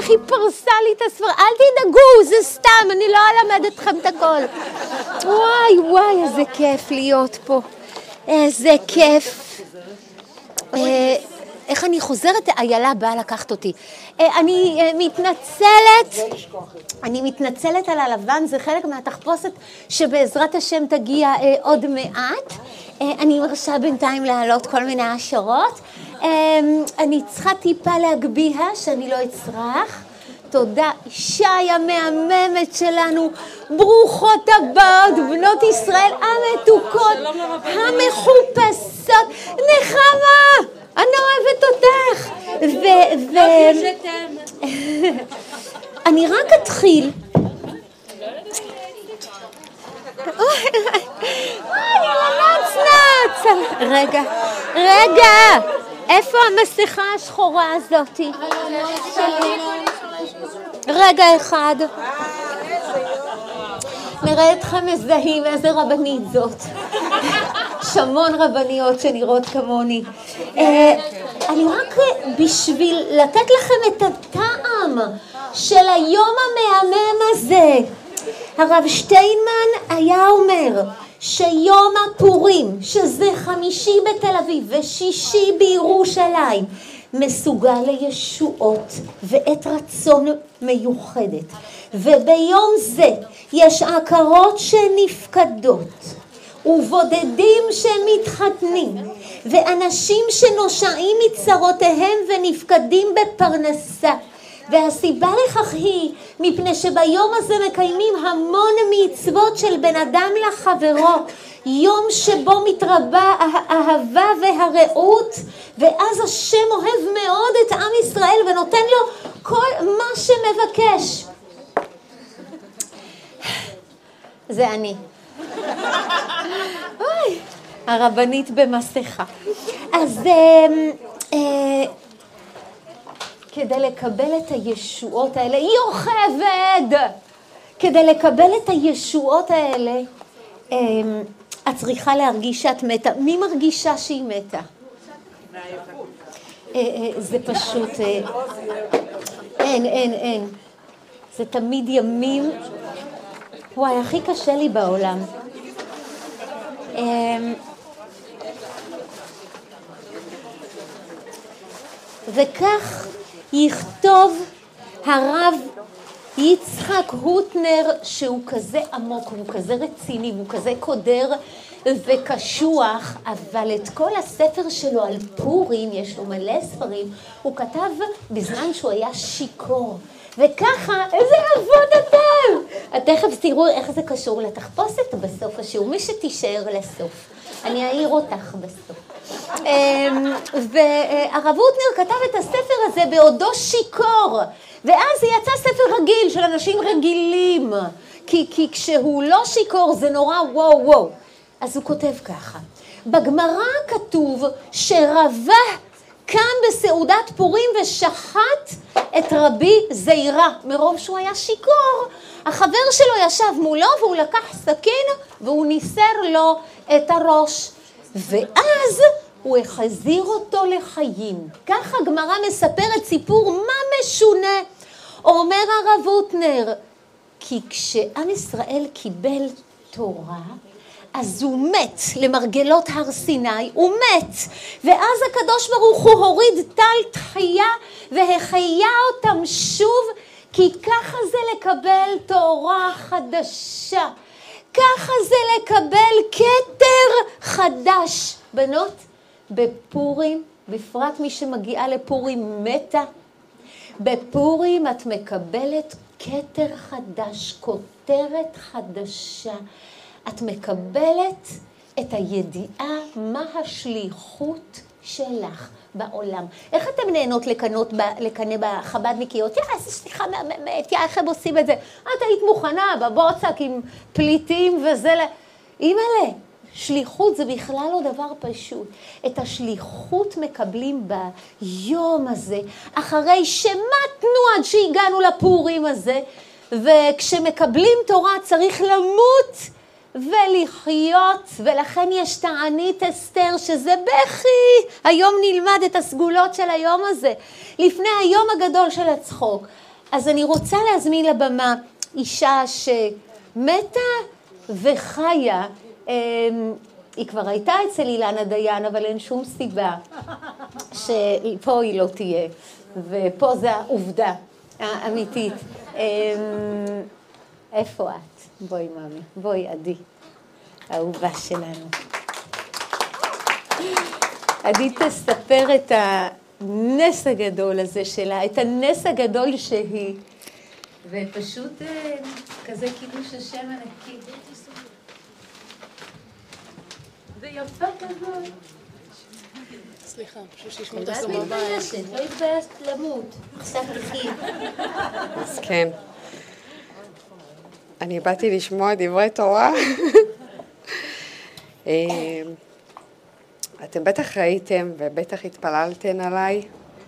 איך היא פרסה לי את הספר. אל תדאגו, זה סתם, אני לא אלמד אתכם את הכל. וואי, וואי, איזה כיף להיות פה. איזה כיף. איך אני חוזרת? איילה באה לקחת אותי. אני מתנצלת על הלבן, זה חלק מהתחפושת שבעזרת השם תגיע עוד מעט. אני מרשה בינתיים להעלות כל מיני השערות. אני צריכה טיפה להגביה שאני לא אצרח. תודה, שי המהממת שלנו, ברוכות הבאות, בנות ישראל המתוקות, המחופשות, נחמה, אני אוהבת אותך. אני רק אתחיל. רגע, איפה המסכה השחורה הזאת? רגע אחד. נראה אתכם מזהים איזה רבנית זאת. שמון רבניות שנראות כמוני. אני רק בשביל לתת לכם את הטעם של היום המהמם הזה. הרב שטיינמן היה אומר שיום הפורים, שזה 5 בתל אביב ושישי בירושלים, מסוגל לישועות ואת רצון מיוחדת. וביום זה יש עקרות שנפקדות, ובודדים שמתחתנים, ואנשים שנושעים מצרותיהם ונפקדים בפרנסה. והסיבה לכך היא מפני שביום הזה מקיימים המון מצוות של בן אדם לחברו, יום שבו מתרבה האהבה והרעות, ואז השם אוהב מאוד את עם ישראל ונותן לו כל מה שמבקש. זה אני. אוי, הרבנית במסכה. אז כדי לקבל את הישועות האלה, יוכבד! כדי לקבל את הישועות האלה, את צריכה להרגיש שאת מתה. מי מרגישה שהיא מתה? זה פשוט, אין. זה תמיד ימים, וואי, הכי קשה לי בעולם. וכך יכתוב הרב יצחק הוטנר, שהוא כזה עמוק, הוא כזה רציני, הוא כזה קודר וקשוח, אבל את כל הספר שלו על פורים, יש לו מלא ספרים, הוא כתב בזמן שהוא היה שיקור. וככה, איזה אבות אתם! תכף תראו איך זה קשור לתחפושת בסוף השיעור, מי שתישאר לסוף. אני אעיר אותך בסוף. והרב הוטנר כתב את הספר הזה בעודו שיקור, ואז יצא ספר רגיל של אנשים רגילים, כי כשהוא לא שיקור זה נורא וואו. אז הוא כותב ככה, בגמרא כתוב שרבה קם בסעודת פורים ושחט את רבי זעירה, מרוב שהוא היה שיקור. החבר שלו ישב מולו והוא לקח סכין והוא ניסר לו את הראש, ואז הוא החזיר אותו לחיים. ככה הגמרא מספרת סיפור מה משונה. אומר הרב הוטנר, כי כשעם ישראל קיבל תורה, אז הוא מת למרגלות הר סיני, הוא מת. ואז הקדוש ברוך הוא הוריד טל תחייה והחיה אותם שוב, כי ככה זה לקבל תורה חדשה. ככה זה לקבל כתר חדש. בנות, בפורים, בפרט מי שמגיעה לפורים מתה, בפורים את מקבלת כתר חדש, כותרת חדשה. את מקבלת את הידיעה מה השליחות שלך בעולם. איך אתם נהנות לקנא בחבדניקיות? איזה שליחה מהממת, איך הם עושים את זה? את היית מוכנה בבוצק עם פליטים וזה. אימא'לה, שליחות זה בכלל לא דבר פשוט. את השליחות מקבלים ביום הזה, אחרי שמתנו עד שהגענו לפורים הזה, וכשמקבלים תורה צריך למות ולחיות, ולכן יש תענית אסתר שזה בכי. היום נלמד את הסגולות של היום הזה. לפני היום הגדול של הצחוק, אז אני רוצה להזמין לבמה אישה שמתה וחיה, היא כבר הייתה אצל אילנה דיין, אבל אין שום סיבה שפה היא לא תהיה, ופה זה העובדה האמיתית. איפה את? בואי מאמי, בואי עדי, האהובה שלנו. עדי תספר את הנס הגדול הזה שלה, את הנס הגדול שהיא, ופשוט כזה קידוש השם ענקי. ויפה כזאת. סליחה, פשוט שישמעו את הסמר בית. לא התביישת למות, עכשיו תחי. אז כן. אני באתי לשמוע דברי תורה. אתם בטח ראיתם ובטח התפללתן עליי.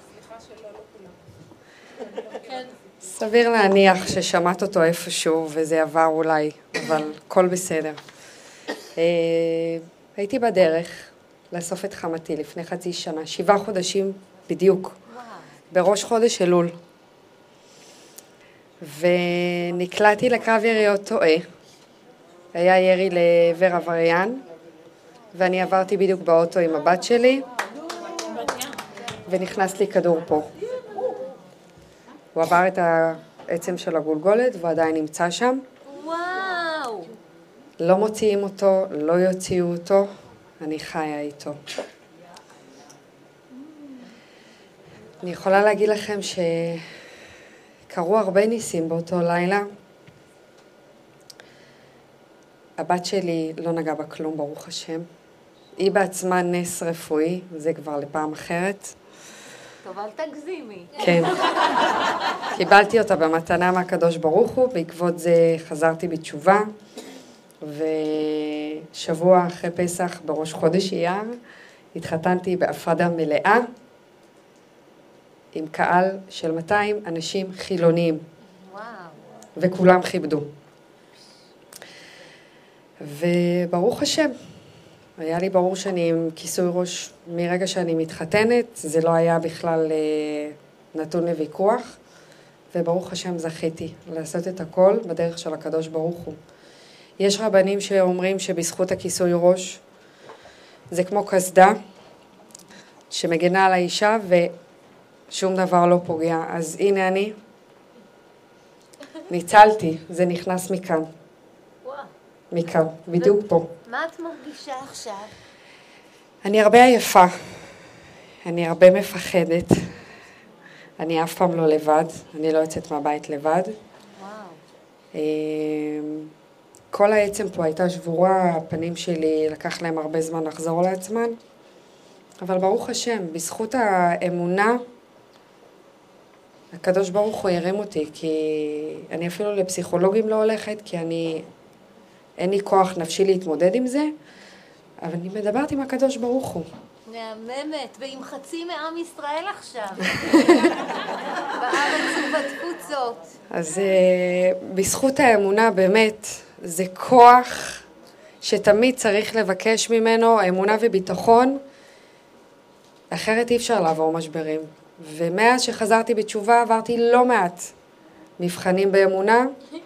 סביר להניח ששמעת אותו איפשהו וזה עבר אולי, אבל הכל בסדר. הייתי בדרך לאסוף את חמתי לפני חצי שנה, 7 חודשים בדיוק, בראש חודש אלול. ונקלעתי לקרב יריות טועה. היה ירי לעבר עבריין, ואני עברתי בדיוק באוטו עם הבת שלי, ונכנס לי כדור פה. הוא עבר את העצם של הגולגולת, והוא עדיין נמצא שם. וואו. לא מוציאים אותו, לא יוציאו אותו, אני חיה איתו. אני יכולה להגיד לכם שקרו הרבה ניסים באותו לילה. הבת שלי לא נגעה בכלום, ברוך השם. היא בעצמה נס רפואי, זה כבר לפעם אחרת. טוב, אל תגזימי. כן. קיבלתי אותה במתנה מהקדוש ברוך הוא, בעקבות זה חזרתי בתשובה, ושבוע אחרי פסח בראש חודש אייר, התחתנתי בהפרדה מלאה, עם קהל של 200 אנשים חילוניים. וואו. וכולם כיבדו. וברוך השם, היה לי ברור שאני עם כיסוי ראש מרגע שאני מתחתנת, זה לא היה בכלל נתון לוויכוח, וברוך השם זכיתי לעשות את הכל בדרך של הקדוש ברוך הוא. יש רבנים שאומרים שבזכות הכיסוי ראש, זה כמו כסדה שמגנה על האישה ושום דבר לא פוגע. אז הנה אני, ניצלתי, זה נכנס מכאן. מכאן, בדיוק פה. מה את מרגישה עכשיו? אני הרבה עייפה, אני הרבה מפחדת, אני אף פעם לא לבד, אני לא יוצאת מהבית לבד. וואו. כל העצם פה הייתה שבורה, הפנים שלי לקח להם הרבה זמן לחזור לעצמן, אבל ברוך השם, בזכות האמונה, הקדוש ברוך הוא ירים אותי, כי אני אפילו לפסיכולוגים לא הולכת, כי אין לי כוח נפשי להתמודד עם זה, אבל אני מדברת עם הקדוש ברוך הוא. מהממת, ועם חצי מעם ישראל עכשיו. בארץ ובתפוצות. אז בזכות האמונה באמת, זה כוח שתמיד צריך לבקש ממנו, אמונה וביטחון, אחרת אי אפשר לעבור משברים. ומאז שחזרתי בתשובה עברתי לא מעט מבחנים באמונה,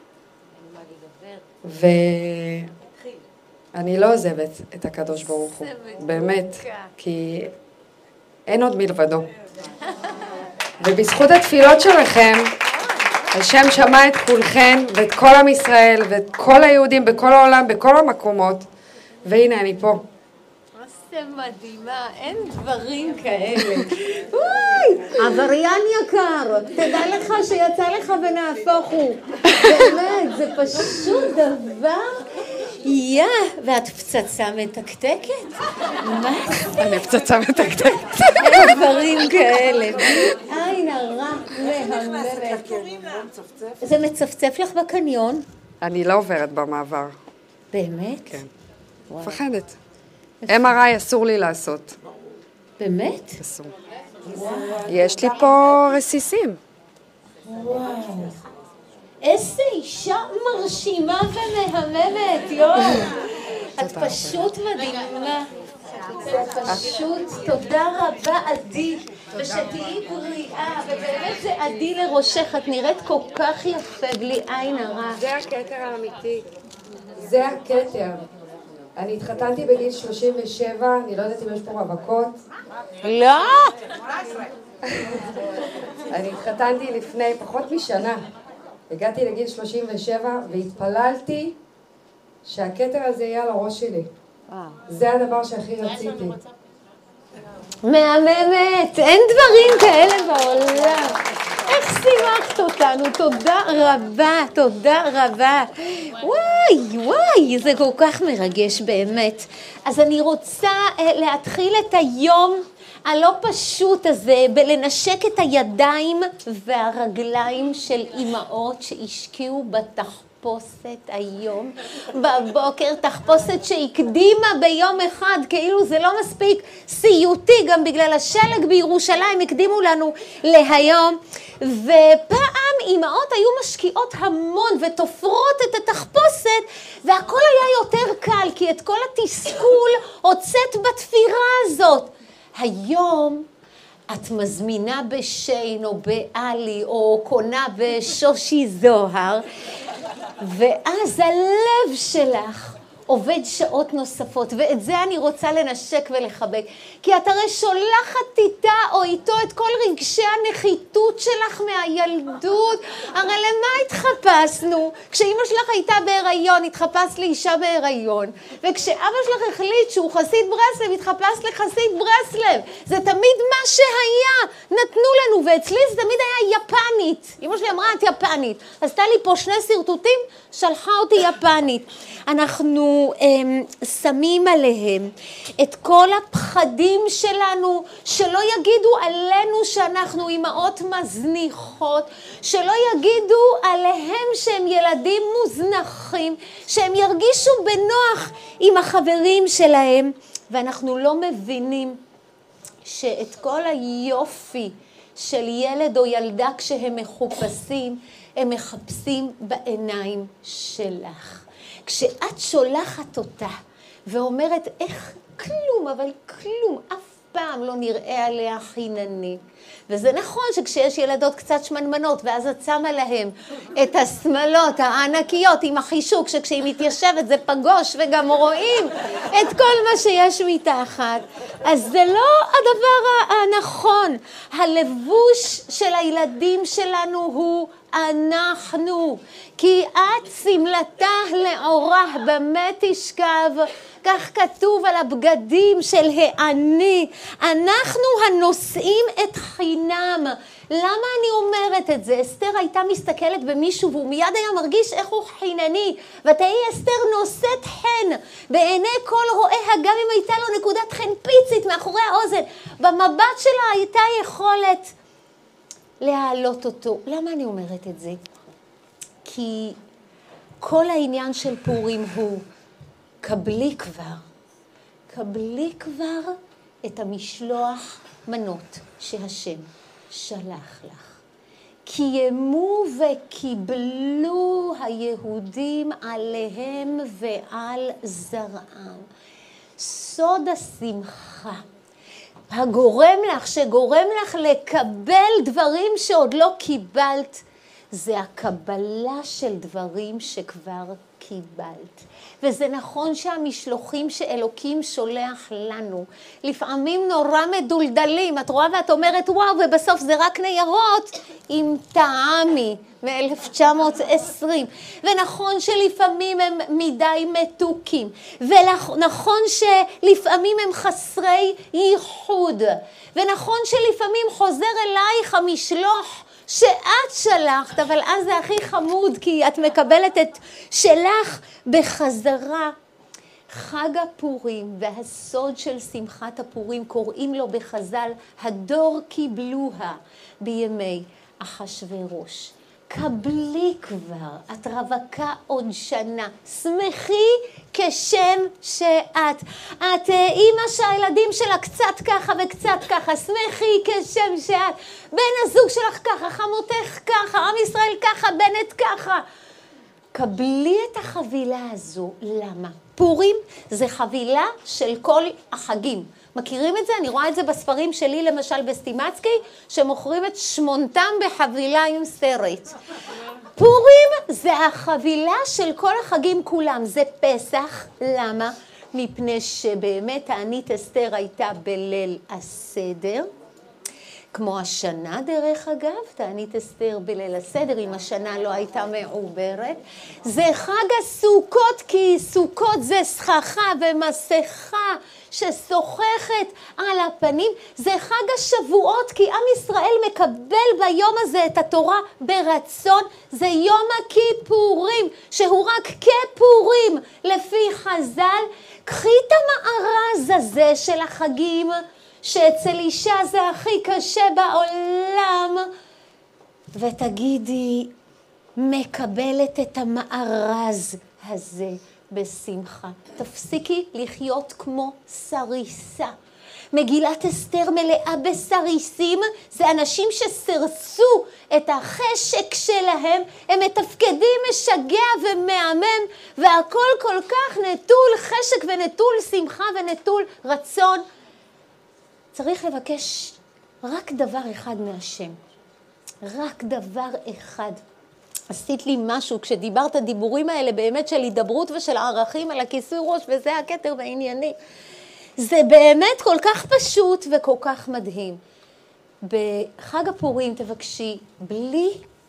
ואני לא עוזבת את הקדוש ברוך הוא, באמת, כי אין עוד מלבדו. ובזכות התפילות שלכם, השם שמע את כולכם ואת כל עם ישראל ואת כל היהודים בכל העולם, בכל המקומות, והנה אני פה. זה מדהימה, אין דברים כאלה. וואי, עבריין יקר, תדע לך שיצא לך ונהפוך הוא. באמת, זה פשוט דבר... ואת פצצה מתקתקת? מה? אני פצצה מתקתקת. אין דברים כאלה. עין הרע מהממת. זה מצפצף לך בקניון? אני לא עוברת במעבר. באמת? כן. מפחדת. MRI אסור לי לעשות. באמת? אסור. יש לי פה רסיסים. וואו. איזה אישה מרשימה ומהממת, יואו. את פשוט מדהימה. זה פשוט, תודה רבה עדי, ושתהיי בריאה, ובאמת זה עדי לראשך, את נראית כל כך יפה, בלי עין הרע. זה הכתר האמיתי, זה הכתר. אני התחתנתי בגיל 37, אני לא יודעת אם יש פה רווקות. לא! אני התחתנתי לפני פחות משנה. הגעתי לגיל 37 והתפללתי שהכתר הזה יהיה על הראש שלי. זה הדבר שהכי רציתי. מהממת, אין דברים כאלה בעולם. איך שימחת אותנו, תודה רבה, תודה רבה. וואי, זה כל כך מרגש באמת. אז אני רוצה להתחיל את היום הלא פשוט הזה בלנשק את הידיים והרגליים של אימהות שהשקיעו בתחפושת היום בבוקר, תחפושת שהקדימה ביום אחד, כאילו זה לא מספיק סיוטי, גם בגלל השלג בירושלים הקדימו לנו להיום. ופעם אימהות היו משקיעות המון ותופרות את התחפושת, והכל היה יותר קל, כי את כל התסכול הוצאת בתפירה הזאת. היום את מזמינה בשיין או באלי או קונה בשושי זוהר, ואז הלב שלך עובד שעות נוספות, ואת זה אני רוצה לנשק ולחבק, כי את הרי שולחת איתה או איתו את כל רגשי הנחיתות שלך מהילדות. הרי למה התחפשנו? כשאמא שלך הייתה בהיריון, התחפשת לאישה בהיריון, וכשאבא שלך החליט שהוא חסיד ברסלב, התחפשת לחסיד ברסלב. זה תמיד מה שהיה, נתנו לנו, ואצלי זה תמיד היה יפנית. אמא שלי אמרה, את יפנית. עשתה לי פה 2 סרטוטים, שלחה אותי יפנית. אנחנו שמים עליהם את כל הפחדים שלנו, שלא יגידו עלינו שאנחנו אימהות מזניחות, שלא יגידו עליהם שהם ילדים מוזנחים, שהם ירגישו בנוח עם החברים שלהם, ואנחנו לא מבינים שאת כל היופי של ילד או ילדה כשהם מחופשים, הם מחפשים בעיניים שלך. כשאת שולחת אותה ואומרת איך כלום, אבל כלום, אף פעם לא נראה עליה חינני. וזה נכון שכשיש ילדות קצת שמנמנות, ואז את שמה להם את השמלות הענקיות עם החישוק, שכשהיא מתיישבת זה פגוש וגם רואים את כל מה שיש מתחת. אז זה לא הדבר הנכון. הלבוש של הילדים שלנו הוא אנחנו, כי את סמלתה לעורה במה תשכב, כך כתוב על הבגדים של העני. אנחנו הנושאים את חינם. למה אני אומרת את זה? אסתר הייתה מסתכלת במישהו והוא מיד היה מרגיש איך הוא חינני, ותהי אסתר נושאת חן בעיני כל רואיה, גם אם הייתה לו נקודת חן פיצית מאחורי האוזן, במבט שלה הייתה יכולת להעלות אותו. למה אני אומרת את זה? כי כל העניין של פורים הוא קבלי כבר את המשלוח מנות שהשם שלח לך. קיימו וקיבלו היהודים עליהם ועל זרעם. סוד השמחה שגורם לך לקבל דברים שעוד לא קיבלת, זה הקבלה של דברים שכבר קיבלת. וזה נכון שהמשלוחים שאלוקים שולח לנו, לפעמים נורא מדולדלים, את רואה ואת אומרת וואו, ובסוף זה רק ניירות עם טעמי מ-1920. ונכון שלפעמים הם מדי מתוקים, ונכון שלפעמים הם חסרי ייחוד, ונכון שלפעמים חוזר אלייך המשלוח שאת שלחת, אבל אז זה הכי חמוד, כי את מקבלת את שלך בחזרה. חג הפורים והסוד של שמחת הפורים, קוראים לו בחז"ל, הדור קיבלוה בימי אחשוורוש. קבלי כבר, את רווקה עוד שנה, שמחי כשם שאת. את אימא שהילדים שלה קצת ככה וקצת ככה, שמחי כשם שאת. בן הזוג שלך ככה, חמותך ככה, עם ישראל ככה, בנט ככה. קבלי את החבילה הזו. למה? פורים זה חבילה של כל החגים. מכירים את זה? אני רואה את זה בספרים שלי, למשל בסטימצקי, שמוכרים את 8 בחבילה עם סרט. פורים זה החבילה של כל החגים כולם. זה פסח. למה? מפני שבאמת תענית אסתר הייתה בליל הסדר. כמו השנה דרך אגב, תענית אסתר בליל הסדר, אם השנה לא הייתה מעוברת. זה חג הסוכות, כי סוכות זה סככה ומסכה ששוחחת על הפנים. זה חג השבועות, כי עם ישראל מקבל ביום הזה את התורה ברצון. זה יום הכיפורים, שהוא רק כפורים לפי חז"ל. קחי את המארז הזה של החגים, שאצל אישה זה הכי קשה בעולם, ותגידי, מקבלת את המארז הזה בשמחה. תפסיקי לחיות כמו סריסה. מגילת אסתר מלאה בסריסים, זה אנשים שסרסו את החשק שלהם, הם מתפקדים משגע ומהמם, והכל כל כך נטול חשק ונטול שמחה ונטול רצון. צריך לבקש רק דבר אחד מהשם. רק דבר אחד. עשית לי משהו כשדיברת דיבורים האלה באמת של הידברות ושל ערכים על הכיסוי ראש, וזה הכתר והענייני. זה באמת כל כך פשוט וכל כך מדהים. בחג הפורים תבקשי בלי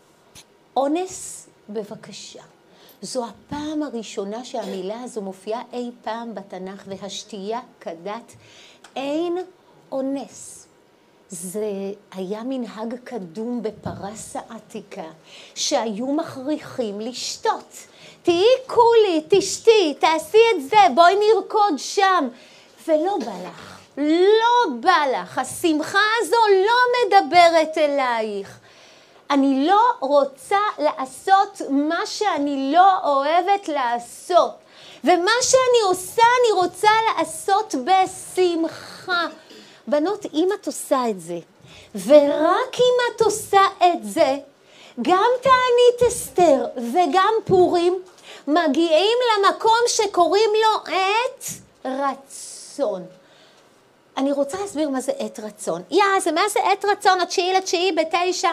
אונס בבקשה. זו הפעם הראשונה שהמילה הזו מופיעה אי פעם בתנ"ך, והשתייה כדת אין אונס. זה היה מנהג קדום בפרס העתיקה, שהיו מכריחים לשתות. תהי קולי, תשתי, תעשי את זה, בואי נרקוד שם. ולא בא לך, לא בא לך. השמחה הזו לא מדברת אלייך. אני לא רוצה לעשות מה שאני לא אוהבת לעשות. ומה שאני עושה, אני רוצה לעשות בשמחה. בנות, אם את עושה את זה, ורק אם את עושה את זה, גם תענית אסתר וגם פורים מגיעים למקום שקוראים לו עת רצון. אני רוצה להסביר מה זה עת רצון. מה זה עת רצון? 9/9 ב-9.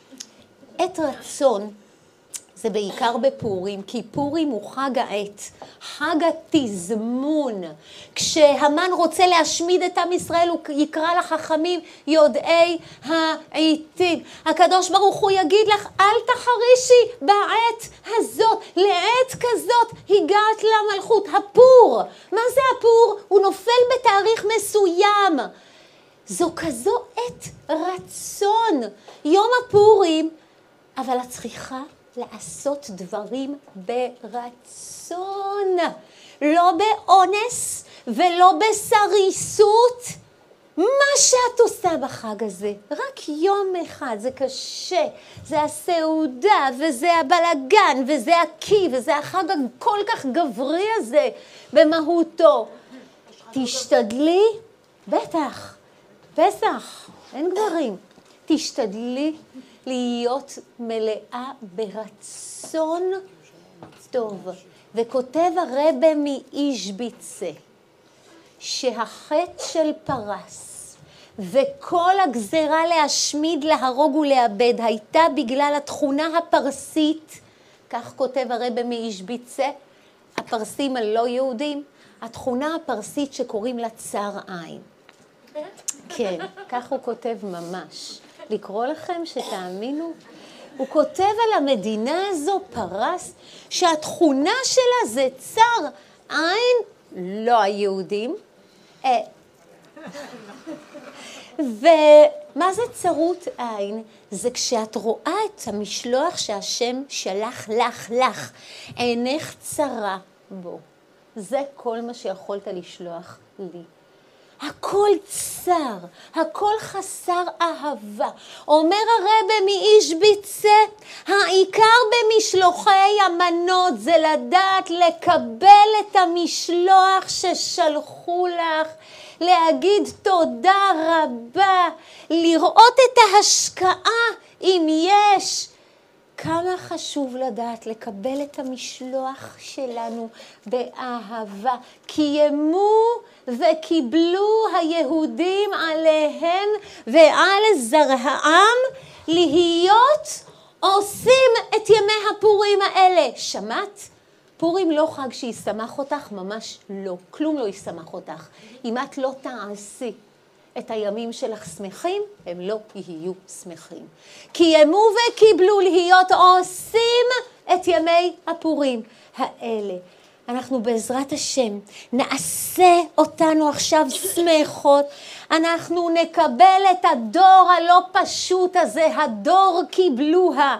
עת רצון זה בעיקר בפורים, כי פורים הוא חג העת, חג התזמון. כשהמן רוצה להשמיד את עם ישראל, הוא יקרא לחכמים יודעי העיתים. הקדוש ברוך הוא יגיד לך, אל תחרישי בעת הזאת, לעת כזאת הגעת למלכות. הפור, מה זה הפור? הוא נופל בתאריך מסוים. זו כזו עת רצון, יום הפורים, אבל את צריכה לעשות דברים ברצון, לא באונס ולא בסריסות. מה שאת עושה בחג הזה, רק יום אחד, זה קשה, זה הסעודה וזה הבלגן וזה הקי וזה החג הכל כך גברי הזה במהותו. תשתדלי, בטח, פסח, אין גברים, תשתדלי להיות מלאה ברצון טוב. וכותב הרבי מאישביצה שהחטא של פרס וכל הגזרה להשמיד, להרוג ולאבד הייתה בגלל התכונה הפרסית, כך כותב הרבי מאישביצה, הפרסים הלא יהודים, התכונה הפרסית שקוראים לה צר עין. כן, כך הוא כותב ממש. לקרוא לכם שתאמינו? הוא כותב על המדינה הזו, פרס, שהתכונה שלה זה צר עין, לא היהודים. ומה זה צרות עין? זה כשאת רואה את המשלוח שהשם שלח לך, עינך צרה בו. זה כל מה שיכולת לשלוח לי. הכל צר, הכל חסר אהבה. אומר הרבי מאישביצה, העיקר במשלוחי המנות זה לדעת לקבל את המשלוח ששלחו לך, להגיד תודה רבה, לראות את ההשקעה אם יש. כמה חשוב לדעת לקבל את המשלוח שלנו באהבה. קיימו וקיבלו היהודים עליהם ועל זרעם להיות עושים את ימי הפורים האלה. שמעת? פורים לא חג שישמח אותך, ממש לא. כלום לא ישמח אותך. אם את לא תעשי את הימים שלך שמחים, הם לא יהיו שמחים. קיימו וקיבלו להיות עושים את ימי הפורים האלה. אנחנו בעזרת השם נעשה אותנו עכשיו שמחות. אנחנו נקבל את הדור הלא פשוט הזה, הדור קיבלוה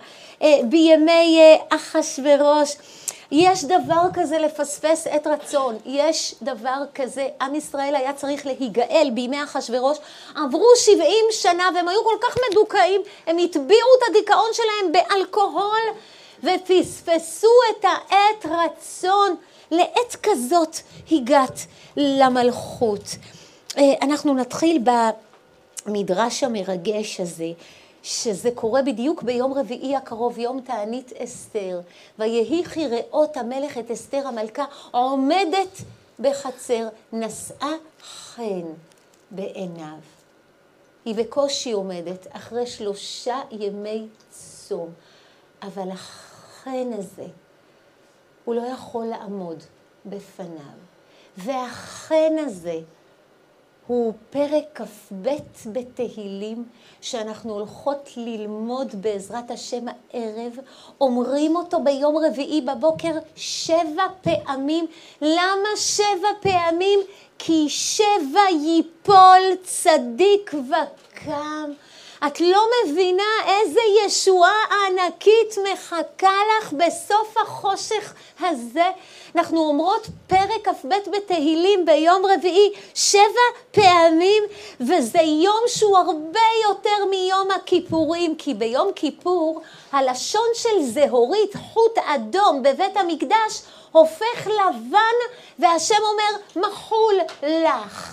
בימי אחשוורוש. יש דבר כזה לפספס את רצון, יש דבר כזה, עם ישראל היה צריך להיגאל בימי אחשוורוש, עברו 70 שנה והם היו כל כך מדוכאים, הם הטביעו את הדיכאון שלהם באלכוהול ופספסו את העת רצון. לעת כזאת הגעת למלכות. אנחנו נתחיל במדרש המרגש הזה, שזה קורה בדיוק ביום רביעי הקרוב, יום תענית אסתר. ויהי כראות המלך את אסתר המלכה עומדת בחצר, נשאה חן בעיניו. היא בקושי עומדת אחרי 3 ימי צום, אבל החן הזה, הוא לא יכול לעמוד בפניו. והחן הזה הוא פרק כ"ב בתהילים שאנחנו הולכות ללמוד בעזרת השם הערב. אומרים אותו ביום רביעי בבוקר 7 פעמים. למה 7 פעמים? כי 7 ייפול צדיק וקם. את לא מבינה איזה ישועה ענקית מחכה לך בסוף החושך הזה. אנחנו אומרות פרק כ"ב בתהילים ביום רביעי 7 פעמים, וזה יום שהוא הרבה יותר מיום הכיפורים, כי ביום כיפור הלשון של זהורית, חוט אדום בבית המקדש, הופך לבן, והשם אומר מחול לך.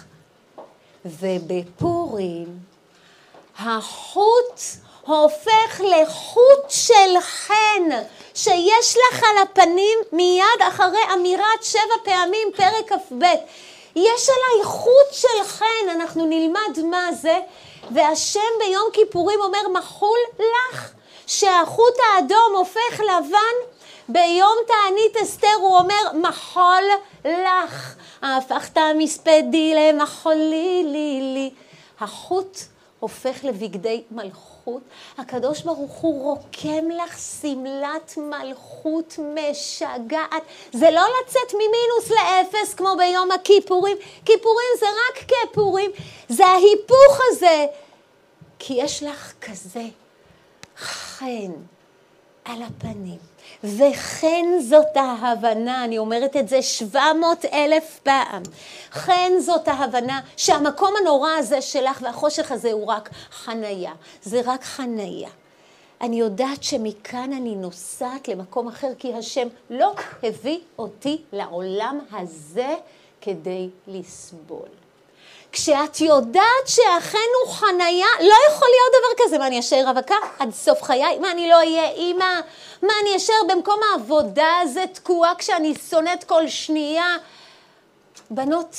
ובפורים החוט הופך לחוט של חן, שיש לך על הפנים מיד אחרי אמירת 7 פעמים פרק כ"ב. יש עליי חוט של חן, אנחנו נלמד מה זה, והשם ביום כיפורים אומר מחול לך, שהחוט האדום הופך לבן. ביום תענית אסתר הוא אומר מחול לך, הפכת מספדי למחולי לי. החוט הופך לבגדי מלכות. הקדוש ברוך הוא רוקם לך סמלת מלכות משגעת. זה לא לצאת ממינוס לאפס כמו ביום הכיפורים. כיפורים זה רק כיפורים. זה ההיפוך הזה. כי יש לך כזה חן על הפנים. וכן זאת ההבנה, אני אומרת את זה 700,000 פעם. כן זאת ההבנה שהמקום הנורא הזה שלך והחושך הזה הוא רק חנייה. זה רק חנייה. אני יודעת שמכאן אני נוסעת למקום אחר, כי השם לא הביא אותי לעולם הזה כדי לסבול. כשאת יודעת שאכן הוא חנייה, לא יכול להיות דבר כזה. מה, אני אשאר רווקה עד סוף חיי? מה, אני לא אהיה אימא? מה, אני אשאר במקום העבודה הזה תקועה כשאני שונאת כל שנייה? בנות,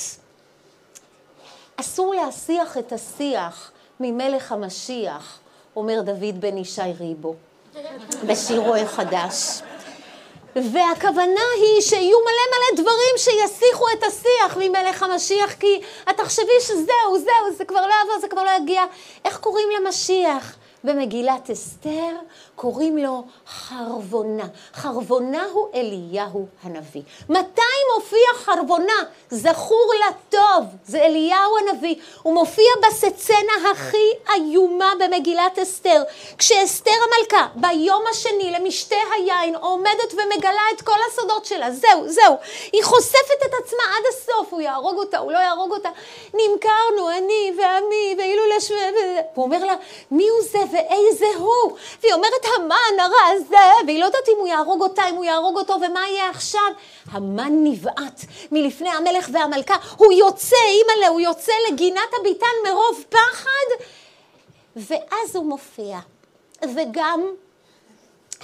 אסור להשיח את השיח ממלך המשיח, אומר דוד בן ישי ריבו, בשירו החדש. והכוונה היא שיהיו מלא דברים שיסיחו את השיח ממלך המשיח, כי את תחשבי שזהו, זה כבר לא יעבור, זה כבר לא יגיע. איך קוראים למשיח? במגילת אסתר קוראים לו חרבונה. חרבונה הוא אליהו הנביא. מתי מופיע חרבונה? זכור לטוב, זה אליהו הנביא. הוא מופיע בסצנה הכי איומה במגילת אסתר. כשאסתר המלכה ביום השני למשתה היין עומדת ומגלה את כל הסודות שלה. זהו. היא חושפת את עצמה עד הסוף. הוא יהרוג אותה, הוא לא יהרוג אותה. נמכרנו, אני ועמי, ואילו לשווה. הוא אומר לה, מי הוא זה ואיזה הוא? והיא אומרת, המן הרע הזה, והיא לא יודעת אם הוא יהרוג אותה, אם הוא יהרוג אותו, ומה יהיה עכשיו? המן נבעט מלפני המלך והמלכה, הוא יוצא לגינת הביתן מרוב פחד, ואז הוא מופיע. וגם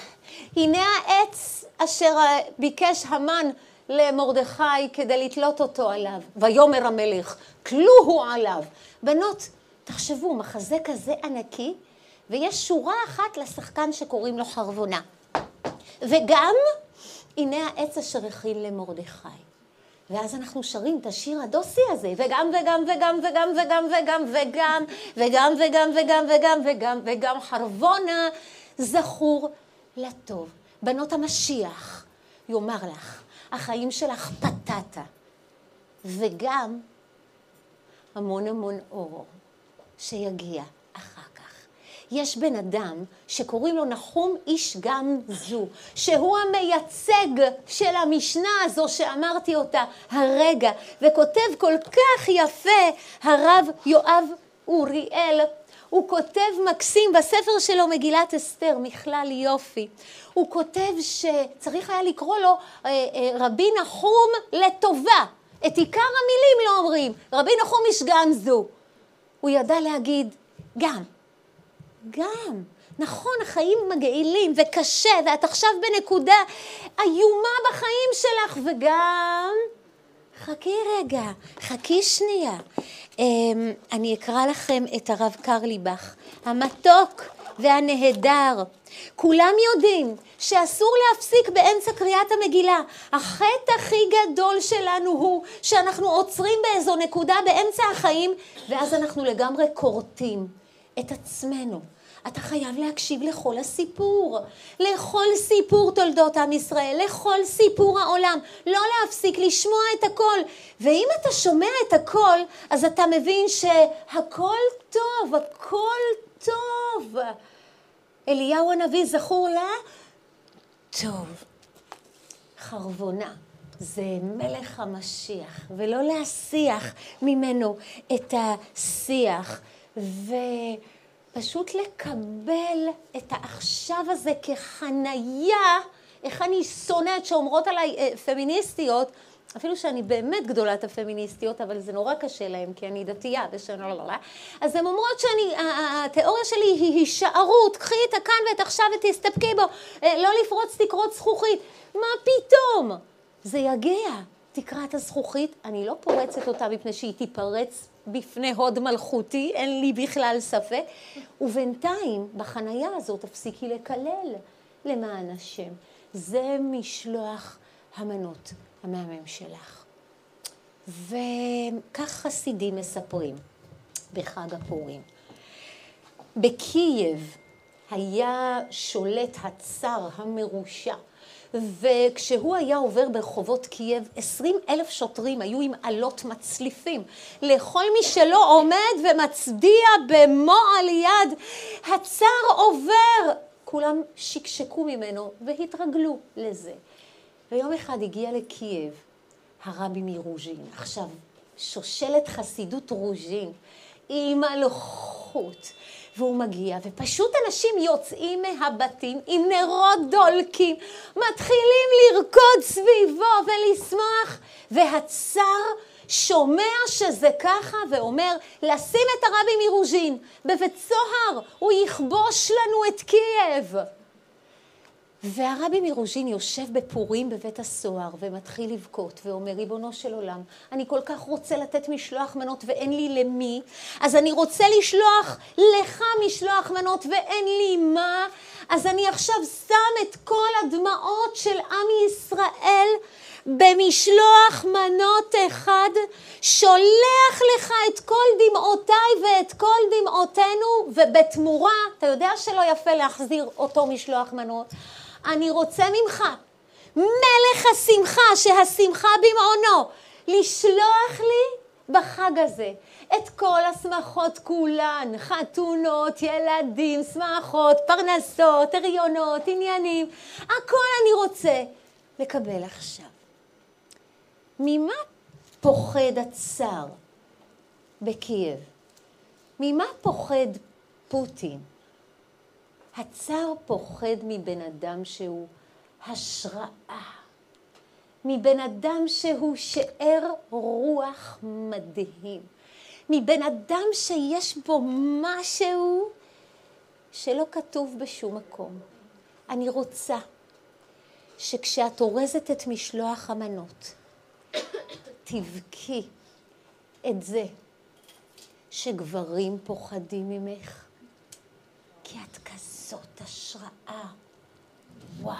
הנה העץ אשר ביקש המן למרדכי כדי לתלות אותו עליו. ויאמר המלך, תלוהו עליו. בנות, תחשבו, מחזה כזה ענקי, ויש שורה אחת לשחקן שקוראים לו חרבונה. וגם, הנה העץ אשר הכין למרדכי. ואז אנחנו שרים את השיר הדוסי הזה, וגם, וגם, וגם, וגם, וגם, וגם, וגם, וגם, וגם, וגם, וגם, וגם, וגם, חרבונה זכור לטוב. בנות המשיח יאמר לך, החיים שלך פטטה, וגם המון המון אור שיגיע אחר כך. יש בן אדם שקוראים לו נחום איש גמזו, שהוא המייצג של המשנה הזו שאמרתי אותה הרגע, וכותב כל כך יפה הרב יואב אוריאל, הוא כותב מקסים בספר שלו מגילת אסתר, מכלל יופי. הוא כותב שצריך היה לקרוא לו רבי נחום לטובה. את עיקר המילים לא אומרים, רבי נחום איש גמזו. הוא ידע להגיד גם. נכון, החיים מגעילים וקשה, ואת עכשיו בנקודה איומה בחיים שלך, וגם, חכי רגע, חכי שנייה. אני אקרא לכם את הרב קרליבך, המתוק והנהדר. כולם יודעים שאסור להפסיק באמצע קריאת המגילה. החטא הכי גדול שלנו הוא שאנחנו עוצרים באיזו נקודה באמצע החיים, ואז אנחנו לגמרי קורטים את עצמנו. אתה חייב להקשיב לכל הסיפור, לכל סיפור תולדות עם ישראל, לכל סיפור העולם, לא להפסיק לשמוע את הכל. ואם אתה שומע את הכל, אז אתה מבין שהכל טוב, הכל טוב. אליהו הנביא זכור לה? טוב. חרבונה זה מלך המשיח, ולא להשיח ממנו את השיח, פשוט לקבל את העכשיו הזה כחנייה. איך אני שונאת שאומרות עליי פמיניסטיות, אפילו שאני באמת גדולת הפמיניסטיות, אבל זה נורא קשה להם, כי אני דתייה, אז הן אומרות שהתיאוריה שלי היא הישארות, קחי את הכאן ואת עכשיו ותסתפקי בו, לא לפרוץ תקרות זכוכית. מה פתאום? זה יגיע. תקרת הזכוכית, אני לא פורצת אותה מפני שהיא תיפרץ בפני הוד מלכותי, אין לי בכלל ספק. ובינתיים, בחנייה הזאת, תפסיקי לקלל למען השם. זה משלוח המנות המהמם שלך. וכך חסידים מספרים בחג הפורים. בקייב היה שולט הצר המרושע, וכשהוא היה עובר ברחובות קייב, 20,000 שוטרים היו עם עלות מצליפים. לכל מי שלא עומד ומצדיע במועל יד, הצר עובר. כולם שקשקו ממנו והתרגלו לזה. ויום אחד הגיע לקייב הרבי מרוז'ין. עכשיו, שושלת חסידות רוז'ין עם מלכות. והוא מגיע, ופשוט אנשים יוצאים מהבתים עם נרות דולקים, מתחילים לרקוד סביבו ולשמוח, והצר שומע שזה ככה ואומר, לשים את הרבי מרוז'ין בבית סוהר, הוא יכבוש לנו את קייב. והרבי מרוז'ין יושב בפורים בבית הסוהר ומתחיל לבכות ואומר, ריבונו של עולם, אני כל כך רוצה לתת משלוח מנות ואין לי למי, אז אני רוצה לשלוח לך משלוח מנות ואין לי מה, אז אני עכשיו שם את כל הדמעות של עם ישראל במשלוח מנות אחד, שולח לך את כל דמעותיי ואת כל דמעותינו, ובתמורה, אתה יודע שלא יפה להחזיר אותו משלוח מנות, אני רוצה ממך, מלך השמחה, שהשמחה במעונו, לשלוח לי בחג הזה את כל השמחות כולן, חתונות, ילדים, שמחות, פרנסות, הריונות, עניינים, הכל אני רוצה לקבל עכשיו. ממה פוחד הצר בקייב? ממה פוחד פוטין? הצר פוחד מבן אדם שהוא השראה, מבן אדם שהוא שאר רוח מדהים, מבן אדם שיש בו משהו שלא כתוב בשום מקום. אני רוצה שכשאת אורזת את משלוח המנות, תבכי את זה שגברים פוחדים ממך, כי את כזאת השראה. וואו.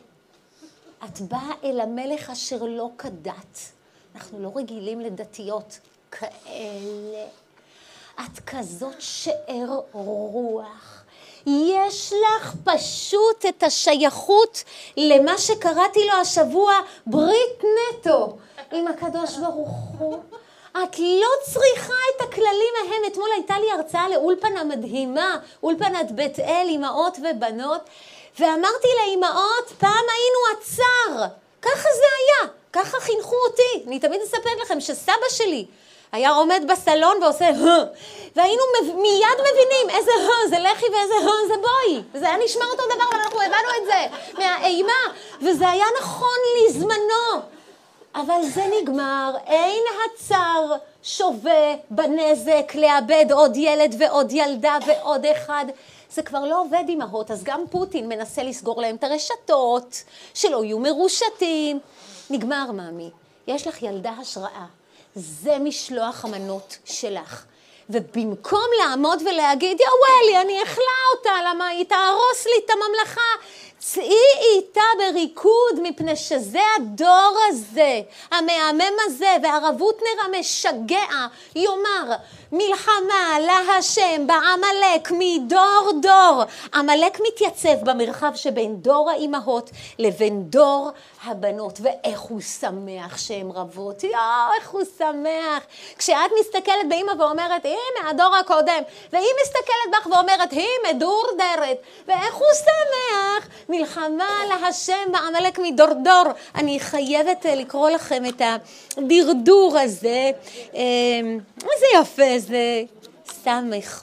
את באה אל המלך אשר לא כדת. אנחנו לא רגילים לדתיות כאלה. את כזאת שאר רוח. יש לך פשוט את השייכות למה שקראתי לו השבוע ברית נטו עם הקדוש ברוך הוא. את לא צריכה את הכללים ההם. אתמול הייתה לי הרצאה לאולפנה מדהימה, אולפנת בית אל, אמהות ובנות, ואמרתי לאמהות, פעם היינו עצר. ככה זה היה, ככה חינכו אותי. אני תמיד אספר לכם שסבא שלי היה עומד בסלון ועושה והיינו מיד מבינים איזה זה לחי ואיזה זה בואי. וזה היה נשמע אותו דבר, אבל אנחנו הבנו את זה מהאימה, וזה היה נכון לזמנו. אבל זה נגמר, אין הצר שווה בנזק לאבד עוד ילד ועוד ילדה ועוד אחד. זה כבר לא עובד אמהות, אז גם פוטין מנסה לסגור להם את הרשתות, שלא יהיו מרושתים. נגמר, מאמי, יש לך ילדה השראה. זה משלוח המנות שלך. ובמקום לעמוד ולהגיד, יא וואלי, אני אכלה אותה, למה היא תהרוס לי את הממלכה? צאי איתה בריקוד, מפני שזה הדור הזה, המהמם הזה, והרבותנר המשגע יאמר, מלחמה להשם בעמלק מדור דור. עמלק מתייצב במרחב שבין דור האימהות לבין דור הבנות, ואיך הוא שמח שהם רבות. איך הוא שמח. כשאת מסתכלת באמא ואומרת, היא מהדור הקודם, והיא מסתכלת בך ואומרת, היא מדורדרת, ואיך הוא שמח. מלחמה להשם בעמלק מדור דור. אני חייבת לקרוא לכם את הדרדור הזה. איזה יפה זה. סמך.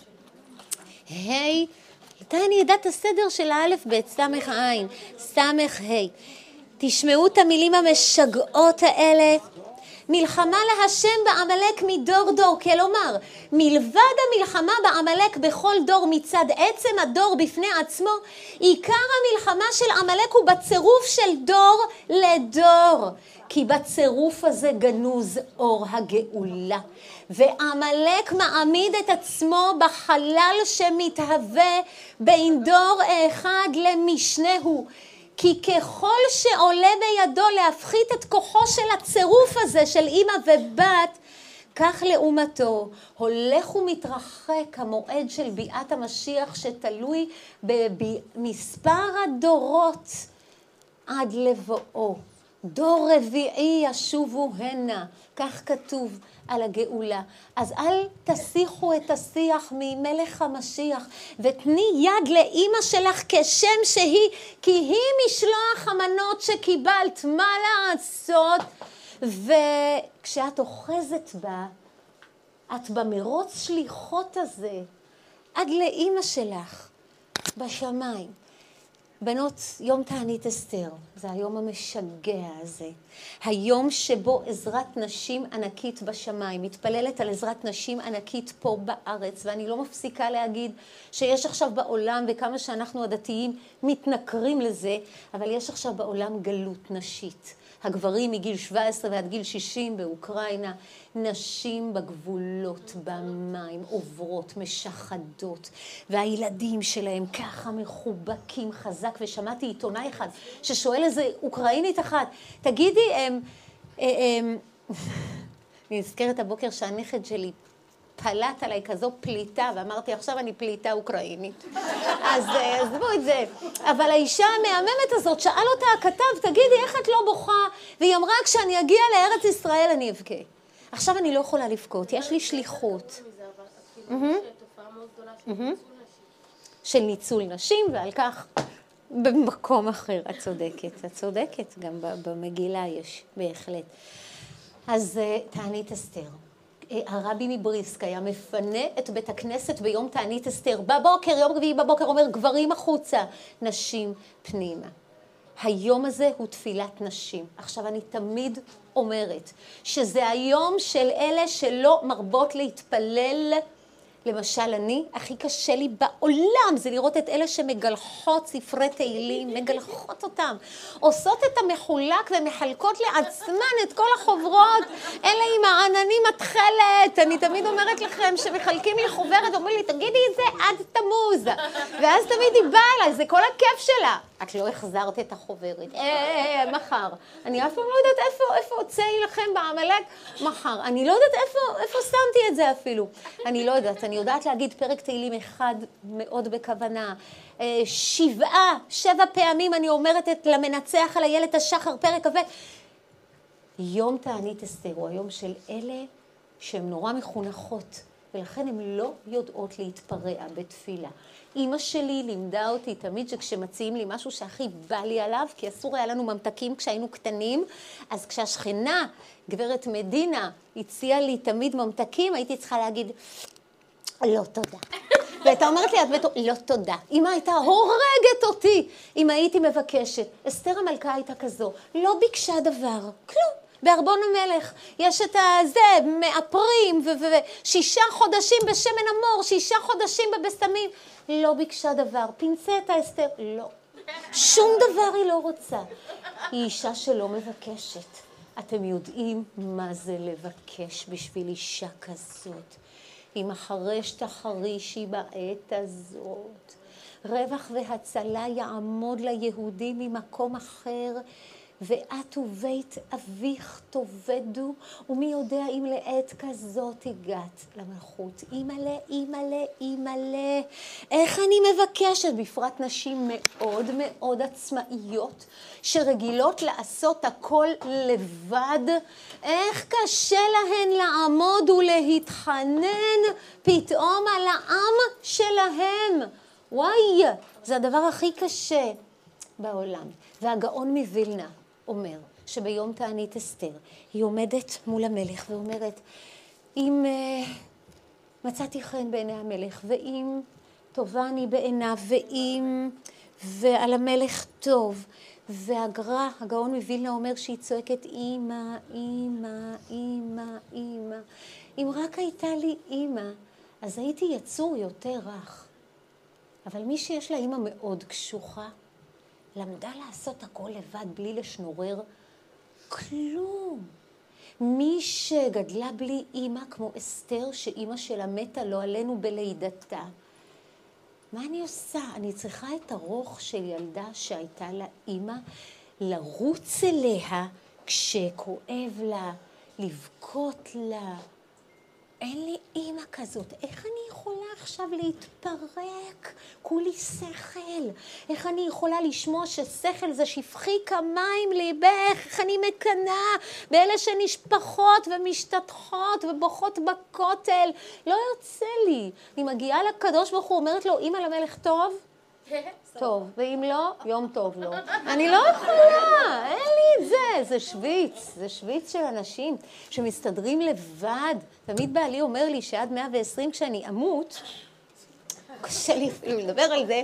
היי. איתה אני יודעת הסדר של האלף בית, סמך עין. סמך היי. תשמעו את המילים המשגעות האלה. מלחמה להשם בעמלק מדור דור, כלומר, מלבד המלחמה בעמלק בכל דור מצד עצם הדור בפני עצמו, עיקר המלחמה של עמלק הוא בצירוף של דור לדור, כי בצירוף הזה גנוז אור הגאולה, ועמלק מעמיד את עצמו בחלל שמתהווה בין דור אחד למשנהו, כי ככל שעולה בידו להפחית את כוחו של הצירוף הזה של אמא ובת, כך לאומתו הולך ומתרחק המועד של ביאת המשיח שתלוי במספר הדורות עד לבואו. דור רביעי ישובו הנה, כך כתוב על הגאולה. אז אל תסיחו את השיח ממלך המשיח, ותני יד לאמא שלך כשם שהיא, כי היא משלוח המנות שקיבלת, מה לעשות? וכשאת אוחזת בה, את במרוץ שליחות הזה, עד לאמא שלך, בשמיים. בנות, יום תענית אסתר, זה היום המשגע הזה. היום שבו עזרת נשים ענקית בשמיים, מתפללת על עזרת נשים ענקית פה בארץ, ואני לא מפסיקה להגיד שיש עכשיו בעולם, וכמה שאנחנו הדתיים מתנכרים לזה, אבל יש עכשיו בעולם גלות נשית. הגברים מגיל 17 ועד גיל 60 באוקראינה, נשים בגבולות, במים, עוברות, משחדות, והילדים שלהם ככה מחובקים חזק, ושמעתי עיתונאי אחד ששואל איזה אוקראינית אחת, תגידי, אני נזכרת הבוקר שהנכד שלי פלט עליי כזו פליטה, ואמרתי, עכשיו אני פליטה אוקראינית. אז עזבו את זה. אבל האישה המהממת הזאת, שאל אותה הכתב, תגידי, איך את לא בוכה? והיא אמרה, כשאני אגיע לארץ ישראל אני אבכה. עכשיו אני לא יכולה לבכות, יש לי שליחות. של ניצול נשים, ועל כך במקום אחר. את צודקת, גם במגילה יש בהחלט. אז תענית אסתר. הרבי מבריסק היה מפנה את בית הכנסת ביום תענית אסתר. בבוקר, יום רביעי בבוקר, אומר גברים החוצה, נשים פנימה. היום הזה הוא תפילת נשים. עכשיו אני תמיד אומרת שזה היום של אלה שלא מרבות להתפלל למשל, אני, הכי קשה לי בעולם זה לראות את אלה שמגלחות ספרי תהילים, מגלחות אותם, עושות את המחולק ומחלקות לעצמן את כל החוברות, אלה עם העננים התחלת, אני תמיד אומרת לכם שמחלקים לי חוברת, אומרים לי, תגידי את זה עד תמוז, ואז תמיד היא באה אליי, זה כל הכיף שלה. את לא החזרת את החוברת, מחר. אני אף פעם לא יודעת איפה הוצאי לכם בעמלק, מחר. אני לא יודעת איפה שמתי את זה אפילו. אני לא יודעת, אני יודעת להגיד פרק תהילים אחד מאוד בכוונה. 7 פעמים אני אומרת למנצח על הילד השחר, פרק כבד. יום תענית אסתר הוא היום של אלה שהן נורא מחונכות, ולכן הן לא יודעות להתפרע בתפילה. אמא שלי לימדה אותי תמיד שכשמציעים לי משהו שהכי בא לי עליו, כי אסור היה לנו ממתקים כשהיינו קטנים, אז כשהשכנה, גברת מדינה, הציעה לי תמיד ממתקים, הייתי צריכה להגיד, לא תודה. והייתה אומרת לי, את בטח, לא תודה. אמא הייתה הורגת אותי אם הייתי מבקשת. אסתר המלכה הייתה כזו, לא ביקשה דבר, כלום. בארבון המלך יש את הזה, מאפרים, 6 חודשים בשמן המור, 6 חודשים בבשמים. לא ביקשה דבר, פינצטה אסתר, לא. שום דבר היא לא רוצה. היא אישה שלא מבקשת. אתם יודעים מה זה לבקש בשביל אישה כזאת. אם החרש תחרישי בעת הזאת. רווח והצלה יעמוד ליהודים ממקום אחר, ואת ובית אביך תאבדו, ומי יודע אם לעת כזאת הגעת למלכות. אימא'לה, אימא'לה, אימא'לה. איך אני מבקשת, בפרט נשים מאוד מאוד עצמאיות, שרגילות לעשות הכל לבד, איך קשה להן לעמוד ולהתחנן פתאום על העם שלהם. וואי, זה הדבר הכי קשה בעולם. והגאון מווילנה אומר שביום תענית אסתר היא עומדת מול המלך ואומרת, אם מצאתי חן בעיני המלך, ואם טובה אני בעיניו, ועל המלך טוב, והגאון מווילנה אומר שהיא צועקת, אמא, אמא, אמא, אמא. אם רק הייתה לי אמא, אז הייתי יצור יותר רך. אבל מי שיש לה אמא מאוד קשוחה, למדה לעשות הכל לבד בלי לשנורר כלום. מי שגדלה בלי אמא כמו אסתר, שאמא שלה מתה לא עלינו בלידתה. מה אני עושה? אני צריכה את הרוח של ילדה שהייתה לה אמא, לרוץ אליה כשכואב לה, לבכות לה. אין לי אמא כזאת. איך אני יכולה עכשיו להתפרק? כולי שכל. איך אני יכולה לשמוע ששכל זה שפכי כמים ליבך? איך אני מקנה באלה שנשפחות ומשתתחות ובוכות בכותל? לא יוצא לי. אני מגיעה לקדוש ברוך הוא, אומרת לו, אמא למלך טוב? טוב, ואם לא, יום טוב לו. אני לא יכולה, אין לי את זה. זה שוויץ של אנשים שמסתדרים לבד. תמיד בעלי אומר לי שעד 120 כשאני אמות, קשה לי אפילו לדבר על זה,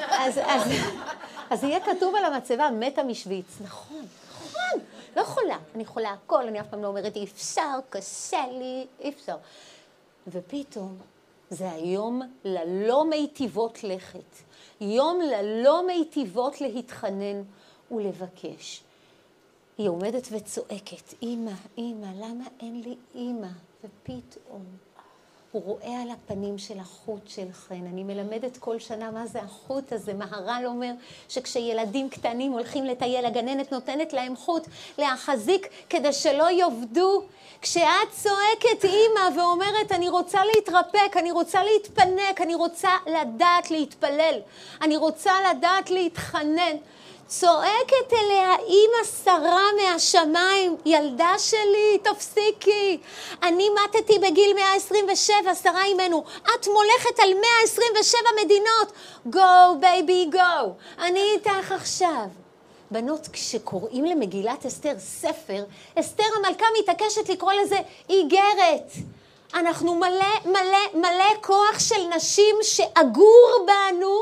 אז יהיה כתוב על המצבה, מתה משוויץ. נכון, לא יכולה. אני יכולה הכל, אני אף פעם לא אומרת, אי אפשר, קשה לי, אי אפשר. ופתאום זה היום ללא מיטיבות לכת. יום ללא מיטיבות להתחנן ולבקש. היא עומדת וצועקת, אמא, אמא, למה אין לי אמא? ופתאום הוא רואה על הפנים של החוט של חן. אני מלמדת כל שנה מה זה החוט הזה. מהר"ל אומר שכשילדים קטנים הולכים לטייל, הגננת נותנת להם חוט להחזיק כדי שלא יאבדו. כשאת צועקת אמא ואומרת אני רוצה להתרפק, אני רוצה להתפנק, אני רוצה לדעת להתפלל, אני רוצה לדעת להתחנן, צועקת אליה אמא שרה מהשמיים, ילדה שלי, תפסיקי. אני מתתי בגיל 127, שרה אימנו. את מולכת על 127 מדינות. Go baby go. אני איתך עכשיו. בנות, כשקוראים למגילת אסתר ספר, אסתר המלכה מתעקשת לקרוא לזה איגרת. אנחנו מלא כוח של נשים שאגור בנו,